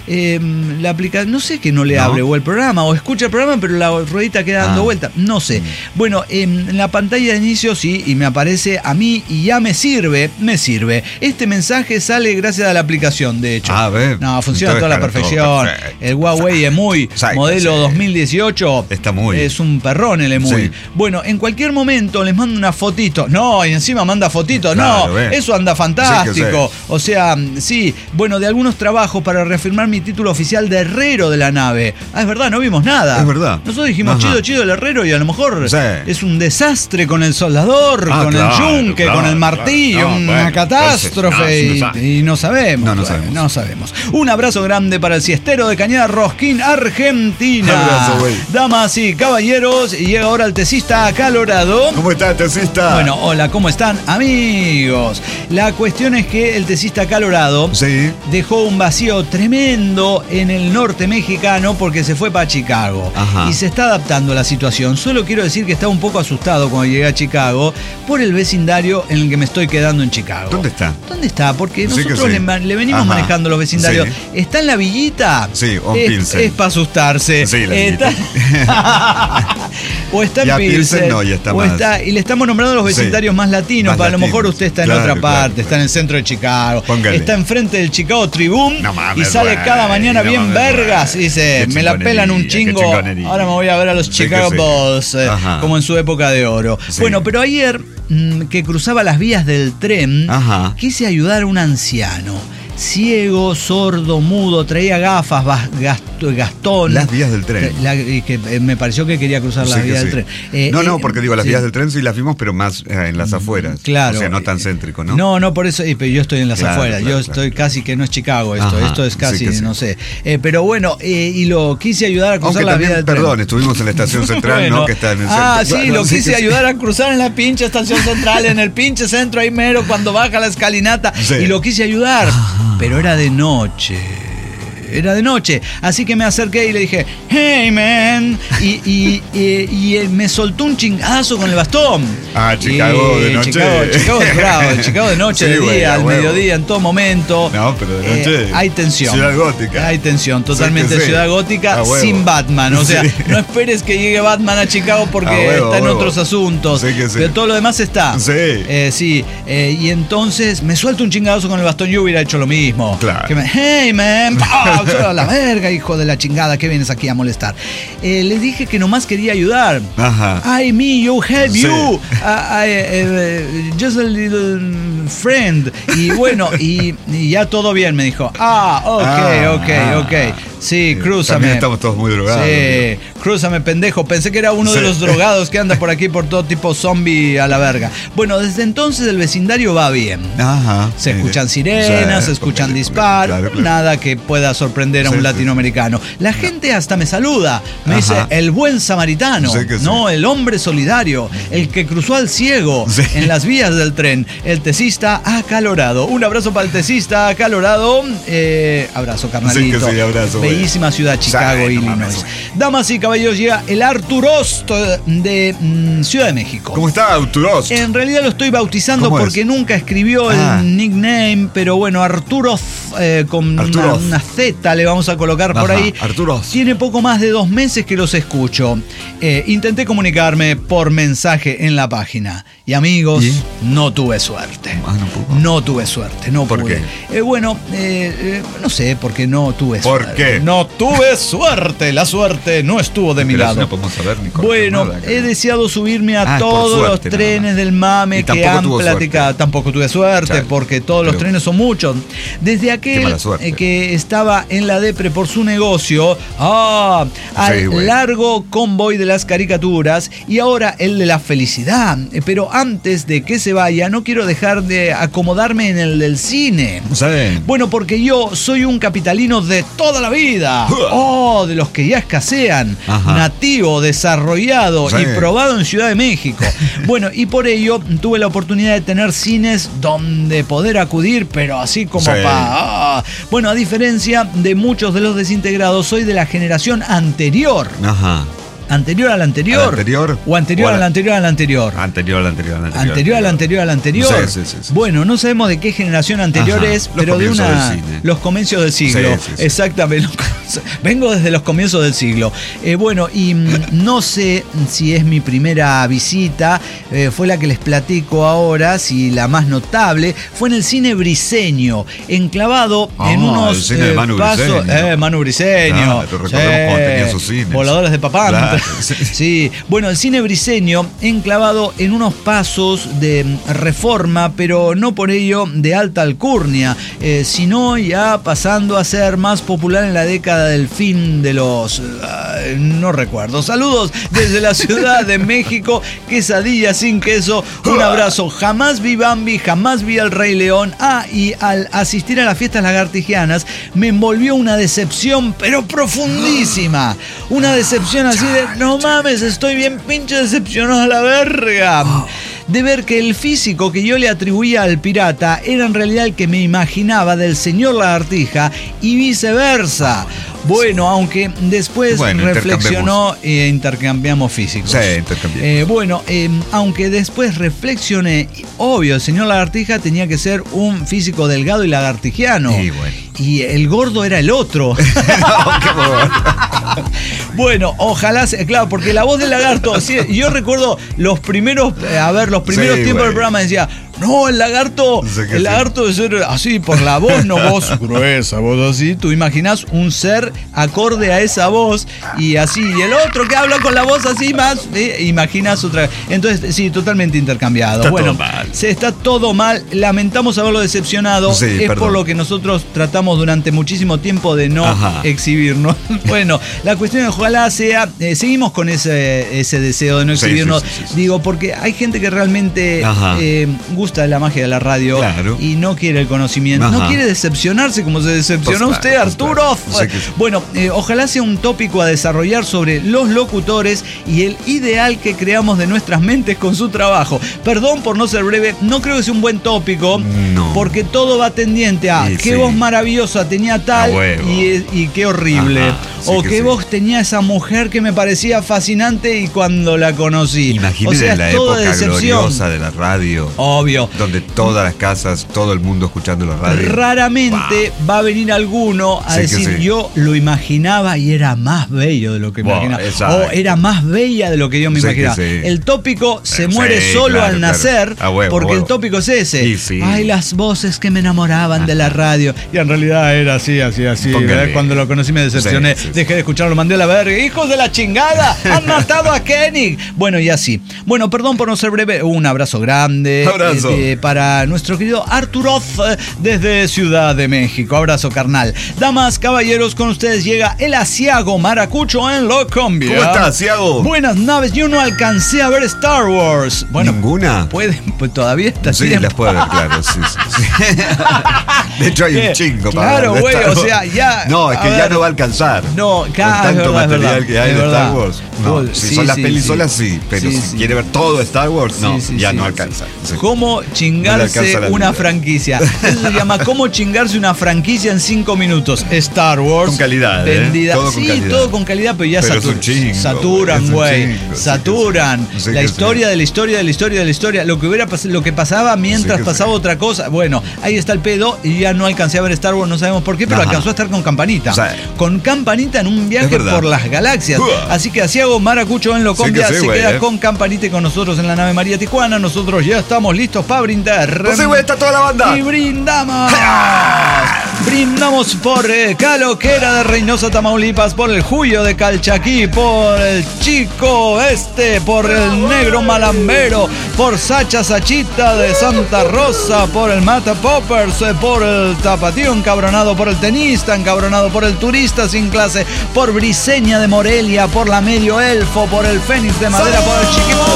eh, la aplicación, no sé que no le ¿No? hable, o el programa, o escucha el programa, pero la ruedita queda dando Ah. vuelta. No sé. Bueno, eh, en la pantalla de inicio sí, y me aparece a mí y ya me sirve, me sirve. Este mensaje sale gracias a la aplicación, de hecho. A ver. No, funciona a toda la Entonces, perfección. claro, todo perfecto. El Huawei EMUI, Exacto, modelo sí. dos mil dieciocho. Está muy. Es un perrón el EMUI. Sí. Bueno, en cualquier momento les mando una fotito. No, y encima manda fotito. Claro, no, ve. eso anda fantástico. Sí, O sea, sí, bueno, de algunos trabajos para reafirmar mi título oficial de herrero de la nave. Ah, es verdad, no vimos nada. Es verdad. Nosotros dijimos, Ajá. chido, chido el herrero, y a lo mejor Sí. es un desastre con el soldador, Ah, con claro, el yunque, claro, con el martillo, claro. No, una bueno, catástrofe, entonces, no, no y, y no sabemos. No, no bueno, sabemos. no sabemos. Un abrazo grande para el siestero de Cañada Rosquín, Argentina. Abrazo, güey. Damas y caballeros, y llega ahora el tesista acalorado. ¿Cómo está, tesista? Bueno, hola, ¿cómo están, amigos? La cuestión es que el tesista acalorado Sí. dejó un vacío tremendo en el norte mexicano porque se fue para Chicago. Ajá. Y se está adaptando a la situación. Solo quiero decir que estaba un poco asustado cuando llegué a Chicago por el vecindario en el que me estoy quedando en Chicago. ¿Dónde está? ¿Dónde está? Porque Sí que nosotros sí. le, le venimos Ajá. manejando los vecindarios. Sí. ¿Está en la villita? Sí, o es, Pilsen. es para asustarse. Sí, la Está- o está en Ya Pilsen Pilsen. no, ya está o más. está- y le estamos nombrando los Sí. vecindarios más latinos. Más para a lo mejor latinos. usted está en Claro, otra claro, parte, claro. está en el centro de Chicago. Póngale. Está enfrente del Chicago Tribune No mames, y sale güey, cada mañana no bien mames, vergas. güey. Y dice, Qué me la pelan un chingonería, chingo. qué chingonería. Ahora me voy a ver a los Sí Chicago que sí. Bulls, eh, Ajá. como en su época de oro. Sí. Bueno, pero ayer mm, que cruzaba las vías del tren, Ajá. quise ayudar a un anciano. Ciego, sordo, mudo, traía gafas, bas- gast- Gastón. Las vías del tren. La- y que eh, me pareció que quería cruzar las Sí que vías sí. del tren. Eh, no, no, eh, porque digo, las sí. vías del tren sí las vimos, pero más eh, en las afueras. Claro. O sea, no tan céntrico, ¿no? No, no, por eso, eh, pero yo estoy en las Claro, afueras, claro, yo claro. estoy casi que no es Chicago esto, Ajá, esto es casi, sí que sí. no sé. Eh, pero bueno, eh, y lo quise ayudar a cruzar Aunque la vía también, del tren. perdón, estuvimos en la estación central, Bueno. ¿no? Que está en el Ah, centro. sí, Bueno, lo sí quise que sí. ayudar a cruzar en la pinche estación central, en el pinche centro ahí mero, cuando baja la escalinata. Sí. Y lo quise ayudar, pero era de noche. Era de noche, así que me acerqué y le dije, hey man, y, y, y- y él me soltó un chingazo con el bastón. Ah, Chicago Y de noche. Chicago, Chicago es bravo, Chicago de noche, Sí, de güey, día, a al huevo. mediodía, en todo momento. No, pero de noche. Eh, hay tensión. Ciudad gótica. Hay tensión, totalmente Sí que sí. ciudad gótica A huevo. sin Batman. O sea, Sí. no esperes que llegue Batman a Chicago porque A huevo, está en a huevo. otros asuntos. Sí que sí. Pero todo lo demás está. Sí. Eh, sí. Eh, y entonces me suelto un chingadazo con el bastón. Yo hubiera hecho lo mismo. Claro. Que me, hey man, ¡pah! a la verga, hijo de la chingada, que vienes aquí a molestar. Eh, les dije que nomás quería ayudar. Ajá. I, me, you, help Sí. you. I, I, eh, just a little friend. Y bueno, y, y ya todo bien, me dijo. Ah, ok, Ah, ok, ah. ok. Sí, crúzame. También estamos todos muy drogados. Sí, crúzame, pendejo. Pensé que era uno de Sí. los drogados que anda por aquí por todo tipo zombie a la verga. Bueno, desde entonces el vecindario va bien. Ajá. Se Sí. escuchan sirenas, Sí, se escuchan porque- disparos, claro, claro. nada que pueda sorprender a Sí, un sí. latinoamericano. La gente hasta me saluda, me Ajá. dice el buen samaritano, Sí que sí. no, el hombre solidario, el que cruzó al ciego Sí. en las vías del tren, el tesista acalorado. Un abrazo para el tesista acalorado. Eh, abrazo, carnalito. Sí que sí, abrazo, güey. Bellísima ciudad, Chicago, Sí, no Illinois. mames, güey. Damas y caballeros, llega el Arturost de mm, Ciudad de México. ¿Cómo está, Arturos? En realidad lo estoy bautizando ¿Cómo es? porque nunca escribió Ah. el nickname, pero bueno, Arturo eh, con una, Arturo. una Z le vamos a colocar por Ajá, ahí. Arturo. Tiene poco más de dos meses que los escucho. Eh, intenté comunicarme por mensaje en la página. Y amigos, ¿Y? no tuve suerte. Ah, no pudo. No tuve suerte, no ¿Por pude. Eh, bueno, eh, eh, no sé, porque no tuve ¿Por suerte. qué? No tuve suerte. La suerte no estuvo de mi Pero lado. eso no podemos saber ni con Bueno, nada, he creo. deseado subirme a Ah, por todos suerte, los nada trenes más. del mame Y que tampoco han tuvo platicado. suerte. Tampoco tuve suerte, Claro. porque todos los Pero- trenes son muchos. Desde Qué aquel mala suerte. eh, que estaba en la depre por su negocio, ah, al Sí, güey. largo convoy de las caricaturas y ahora el de la felicidad. Eh, Pero antes de que se vaya, no quiero dejar de acomodarme en el del cine. ¿Saben? Bueno, porque yo soy un capitalino de toda la vida. Oh, de los que ya escasean. Ajá. Nativo, desarrollado Sí. y probado en Ciudad de México. Bueno, y por ello tuve la oportunidad de tener cines donde poder acudir, pero así como Sí. para... Bueno, a diferencia de muchos de los desintegrados, soy de la generación anterior. Ajá. ¿Anterior al anterior? ¿Al anterior? ¿O anterior o al anterior al anterior? Anterior al anterior al anterior. Anterior al anterior al anterior. Sí, sí, sí, sí. Bueno, no sabemos de qué generación anterior Ajá, es, los pero de comienzos una. del cine. Los comienzos del siglo. Sí, sí, sí. Exactamente. Vengo desde los comienzos del siglo. Eh, bueno, y mm, no sé si es mi primera visita, eh, fue la que les platico ahora, si la más notable, fue en el cine Briseño, enclavado Ah, en unos el cine de eh, Manu pasos. Briseño. Eh, Manu Briseño. Claro, recordemos cuando tenía sus cines. Voladores de Papantla. Claro, sí. Sí, bueno, el cine Briseño enclavado en unos pasos de Reforma, pero no por ello de alta alcurnia, eh, sino ya pasando a ser más popular en la década del fin de los... Uh, no recuerdo. Saludos desde la Ciudad de México, quesadilla sin queso, un abrazo. Jamás vi Bambi, jamás vi al Rey León. Ah, y al asistir a las fiestas lagartijanas me envolvió una decepción, pero profundísima. Una decepción así de, no mames, estoy bien pinche decepcionado a la verga. De ver que el físico que yo le atribuía al pirata era en realidad el que me imaginaba del señor Lagartija y viceversa. Bueno, aunque después Bueno, reflexionó e intercambiamos físicos. Sí, intercambiamos. Eh, bueno, eh, aunque después reflexioné, obvio, el señor Lagartija tenía que ser un físico delgado y lagartijiano. Y bueno. Y el gordo era el otro. No, qué horror. Bueno, ojalá, sea, claro, porque la voz del lagarto, sí, yo recuerdo los primeros, eh, a ver, los primeros Sí, tiempos güey. del programa decía, no, el lagarto, Sí que el sí. lagarto de ser así, por la voz, no voz gruesa, voz así, tú imaginas un ser acorde a esa voz y así, y el otro que habla con la voz así más, eh, imaginas otra. Entonces, sí, totalmente intercambiado. Está bueno, todo mal. se está todo mal, lamentamos haberlo decepcionado, Sí, es perdón. por lo que nosotros tratamos durante muchísimo tiempo de no Ajá. exhibirnos. Bueno, la cuestión es ojalá sea, eh, seguimos con ese, ese deseo de no Sí, exhibirnos, sí, sí, sí, sí. digo, porque hay gente que realmente Ajá. eh, gusta de la magia de la radio Claro. y no quiere el conocimiento, no Ajá. quiere decepcionarse como se decepcionó Pues usted, claro, pues Arturo. claro. Sí que sí. Bueno, eh, ojalá sea un tópico a desarrollar sobre los locutores y el ideal que creamos de nuestras mentes con su trabajo. Perdón por no ser breve, no creo que sea un buen tópico, No. porque todo va tendiente a Sí, qué sí. voz maravillosa tenía tal A huevo. y, y qué horrible. Ajá, sí o que qué sí. voz tenía esa mujer que me parecía fascinante y cuando la conocí. Imagínense o sea, la es todo época decepción. gloriosa de la radio. Obvio. Donde todas las casas, todo el mundo escuchando la radio. Raramente va a venir alguno a Sí que decir sí. yo lo imaginaba y era más bello de lo que Wow, imaginaba. exacto. O era más bella de lo que yo me Sí que imaginaba. sí. El tópico se Sí, muere solo claro, al claro. nacer A huevo, porque a huevo. el tópico es ese. Sí, sí. Ay, las voces que me enamoraban de la radio. Y en realidad era así, así, así. Póngale. ¿verdad? Cuando lo conocí me decepcioné. Sí, sí, sí. Dejé de escucharlo, mandé a la verga. ¡Hijos de la chingada! ¡Han matado a Kenny! Bueno, y así. Bueno, perdón por no ser breve. Un abrazo grande. Abrazo. eh, eh, para nuestro querido Arturoz eh, desde Ciudad de México. Abrazo carnal. Damas, caballeros, con ustedes llega el asiago maracucho en Locombia. ¿Cómo estás, Ciago? Buenas naves. Yo no alcancé a ver Star Wars. Bueno, ¿Ninguna? pueden, pues todavía está Sí, tiempo. las puedo ver, claro. Sí, sí, sí. De hecho, hay ¿Qué? un chingo para Claro, ver de güey, Star o Wars. sea, ya, No, es a que ya ver. no va a alcanzar. No, Con claro, tanto es verdad, es material verdad, que hay es de verdad. Star Wars. No, Vos- si sí, son las sí, pelis sí. solas, sí. Pero Sí, si sí. quiere ver todo de Star Wars, no, Sí, sí, ya sí, no sí. alcanza. Sí. ¿Cómo No le chingarse alcanza la una vida. franquicia? Eso se llama ¿cómo chingarse una franquicia en cinco minutos? Star Wars. Con calidad, ¿eh? Vendida. Todo con sí, calidad. todo con calidad, pero ya Pero es satu- un chingo, saturan, es un güey. chingo, sí que Saturan. sí. Sí la que historia sí. de la historia de la historia de la historia. Lo que hubiera pas- lo que pasaba mientras Sí que pasaba sí. otra cosa. Bueno, ahí está el pedo y ya no alcancé a ver Star Wars, no sabemos por qué, pero Ajá. alcanzó a estar con Campanita. O sea, con Campanita en un viaje es verdad. por las galaxias. Uah. Así que Asiago Maracucho en Locombia Sí que sí, se güey, queda eh. con Campanita y con nosotros en la nave María Tijuana. Nosotros ya estamos listos para brindar. Pues sí, güey, está toda la banda. Y brindamos. Brindamos por eh, Caloquera de Reynosa, Tamaulipas, por el Julio de Calchaquí, por el Chico Este, por el Negro Malambero, por Sacha Sachita de Santa Rosa, por el Mata Poppers, eh, por el Tapatío encabronado, por el tenista encabronado, por el turista sin clase, por Briseña de Morelia, por la Medio Elfo, por el Fénix de Madera, por el Chiquimón.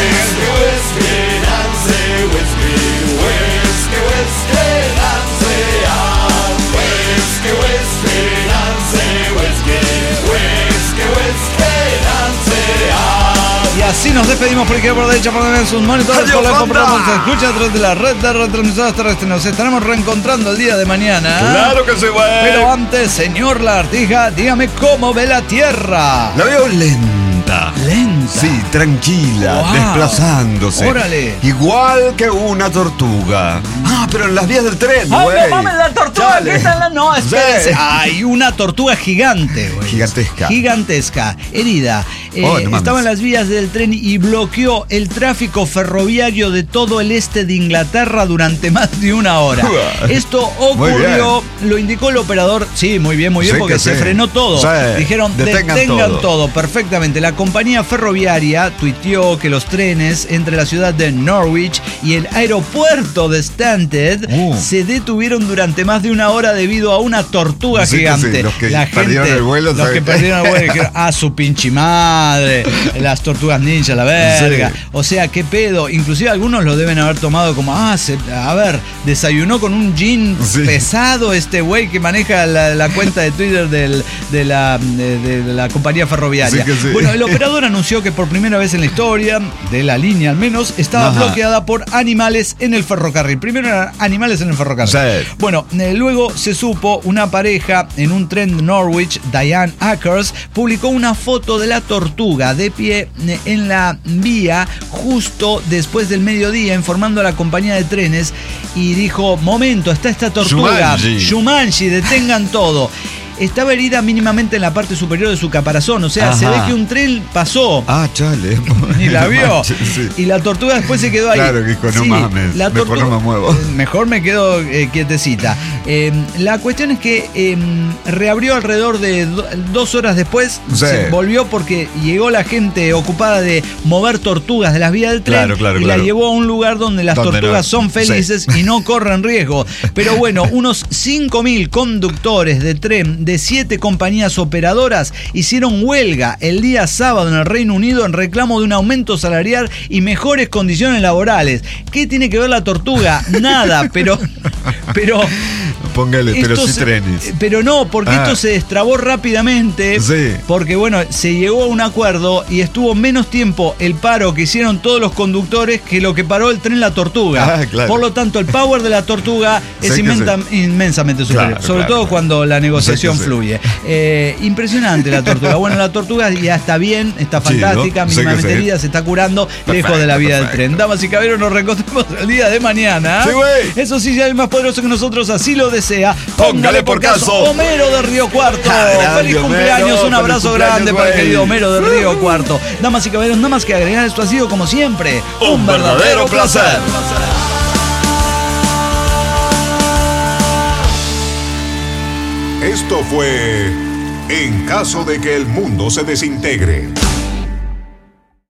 Y así nos despedimos por izquierda, por derecha, por derecha, sus monitores, Adiós, por la banda. compramos, se escucha a través de la red de retransmisoras terrestres. Nos estaremos reencontrando el día de mañana. Claro que sí, güey. Pero antes, señor Lagartija, dígame cómo ve la Tierra. La veo lenta. lenta. Lenta. Sí, tranquila, Wow. desplazándose. Órale. Igual que una tortuga. Ah, pero en las vías del tren, ¡Ay, güey. no mames, la tortuga! Chale. ¿Qué tal la...? No, espérense. Sí. Hay una tortuga gigante, güey. Gigantesca. Gigantesca, herida. Eh, Oh, no mames. estaba en las vías del tren y bloqueó el tráfico ferroviario de todo el este de Inglaterra durante más de una hora. Esto ocurrió, lo indicó el operador. Sí, muy bien, muy bien, Sí, porque que se sí. frenó todo. Sí. Dijeron, Detengan detengan, todo. todo. Perfectamente. La compañía ferroviaria tuiteó que los trenes entre la ciudad de Norwich y el aeropuerto de Stansted Uh. se detuvieron durante más de una hora debido a una tortuga Sí, que gigante. sí, los que La perdieron gente, el vuelo, los ¿sabe? que perdieron el vuelo dijeron, ah, su pinche madre, las tortugas ninja, la verga. Sí. O sea, qué pedo. Inclusive algunos lo deben haber tomado como, ah, se- a ver, desayunó con un jean Sí. pesado este güey que maneja la, la cuenta de Twitter del- de, la, de, de la compañía ferroviaria. Sí que sí. Bueno, el operador anunció que por primera vez en la historia, de la línea al menos, estaba Ajá. bloqueada por animales en el ferrocarril. Primero eran animales en el ferrocarril. Sí. Bueno, eh, luego se supo, una pareja en un tren de Norwich, Diane Ackers, publicó una foto de la tortuga de pie eh, en la vía justo después del mediodía, informando a la compañía de trenes y dijo, momento, está esta tortuga, Shumanji. Shumanji, detengan todo. Estaba herida mínimamente en la parte superior de su caparazón, o sea, Ajá. se ve que un tren pasó. Ah, chale. Y la vio. manches, sí. Y la tortuga después se quedó ahí. Claro, que dijo, no mames, mejor no me muevo. eh, Mejor me quedo eh, quietecita. Eh, la cuestión es que eh, reabrió alrededor de do- dos horas después. Sí. Se volvió porque llegó la gente ocupada de mover tortugas de las vías del tren. Claro, claro, y claro. la llevó a un lugar donde las Donde tortugas no- son felices sí. y no corren riesgo. Pero bueno, unos cinco mil conductores de tren de siete compañías operadoras hicieron huelga el día sábado en el Reino Unido en reclamo de un aumento salarial y mejores condiciones laborales. ¿Qué tiene que ver la tortuga? Nada, pero... pero Póngale, pero esto sí se- trenes. Pero no, porque Ah. esto se destrabó rápidamente. Sí. Porque, bueno, se llegó a un acuerdo y estuvo menos tiempo el paro que hicieron todos los conductores que lo que paró el tren La Tortuga. Ah, claro. Por lo tanto, el power de la tortuga es Sí que inmensa- inmensamente superior. Claro, sobre claro, todo claro. cuando la negociación Sí que sí. fluye. Eh, impresionante la tortuga. Bueno, la tortuga ya está bien, está Chido. fantástica, Sí que mínimamente sí. herida, se está curando, Perfecto, lejos de la vida del perfecto. tren. Damas y caballeros, nos reencontramos el día de mañana. Sí, güey. Eso sí, ya es más poderoso que nosotros, así lo desea. Póngale por caso. Homero de Río Cuarto. Grande, Feliz Homero. cumpleaños, un Feliz abrazo cumpleaños, grande para el güey. querido Homero de Río Cuarto. Damas y caballeros, nada más que agregar, esto ha sido como siempre Un verdadero placer. Esto fue En caso de que el mundo se desintegre.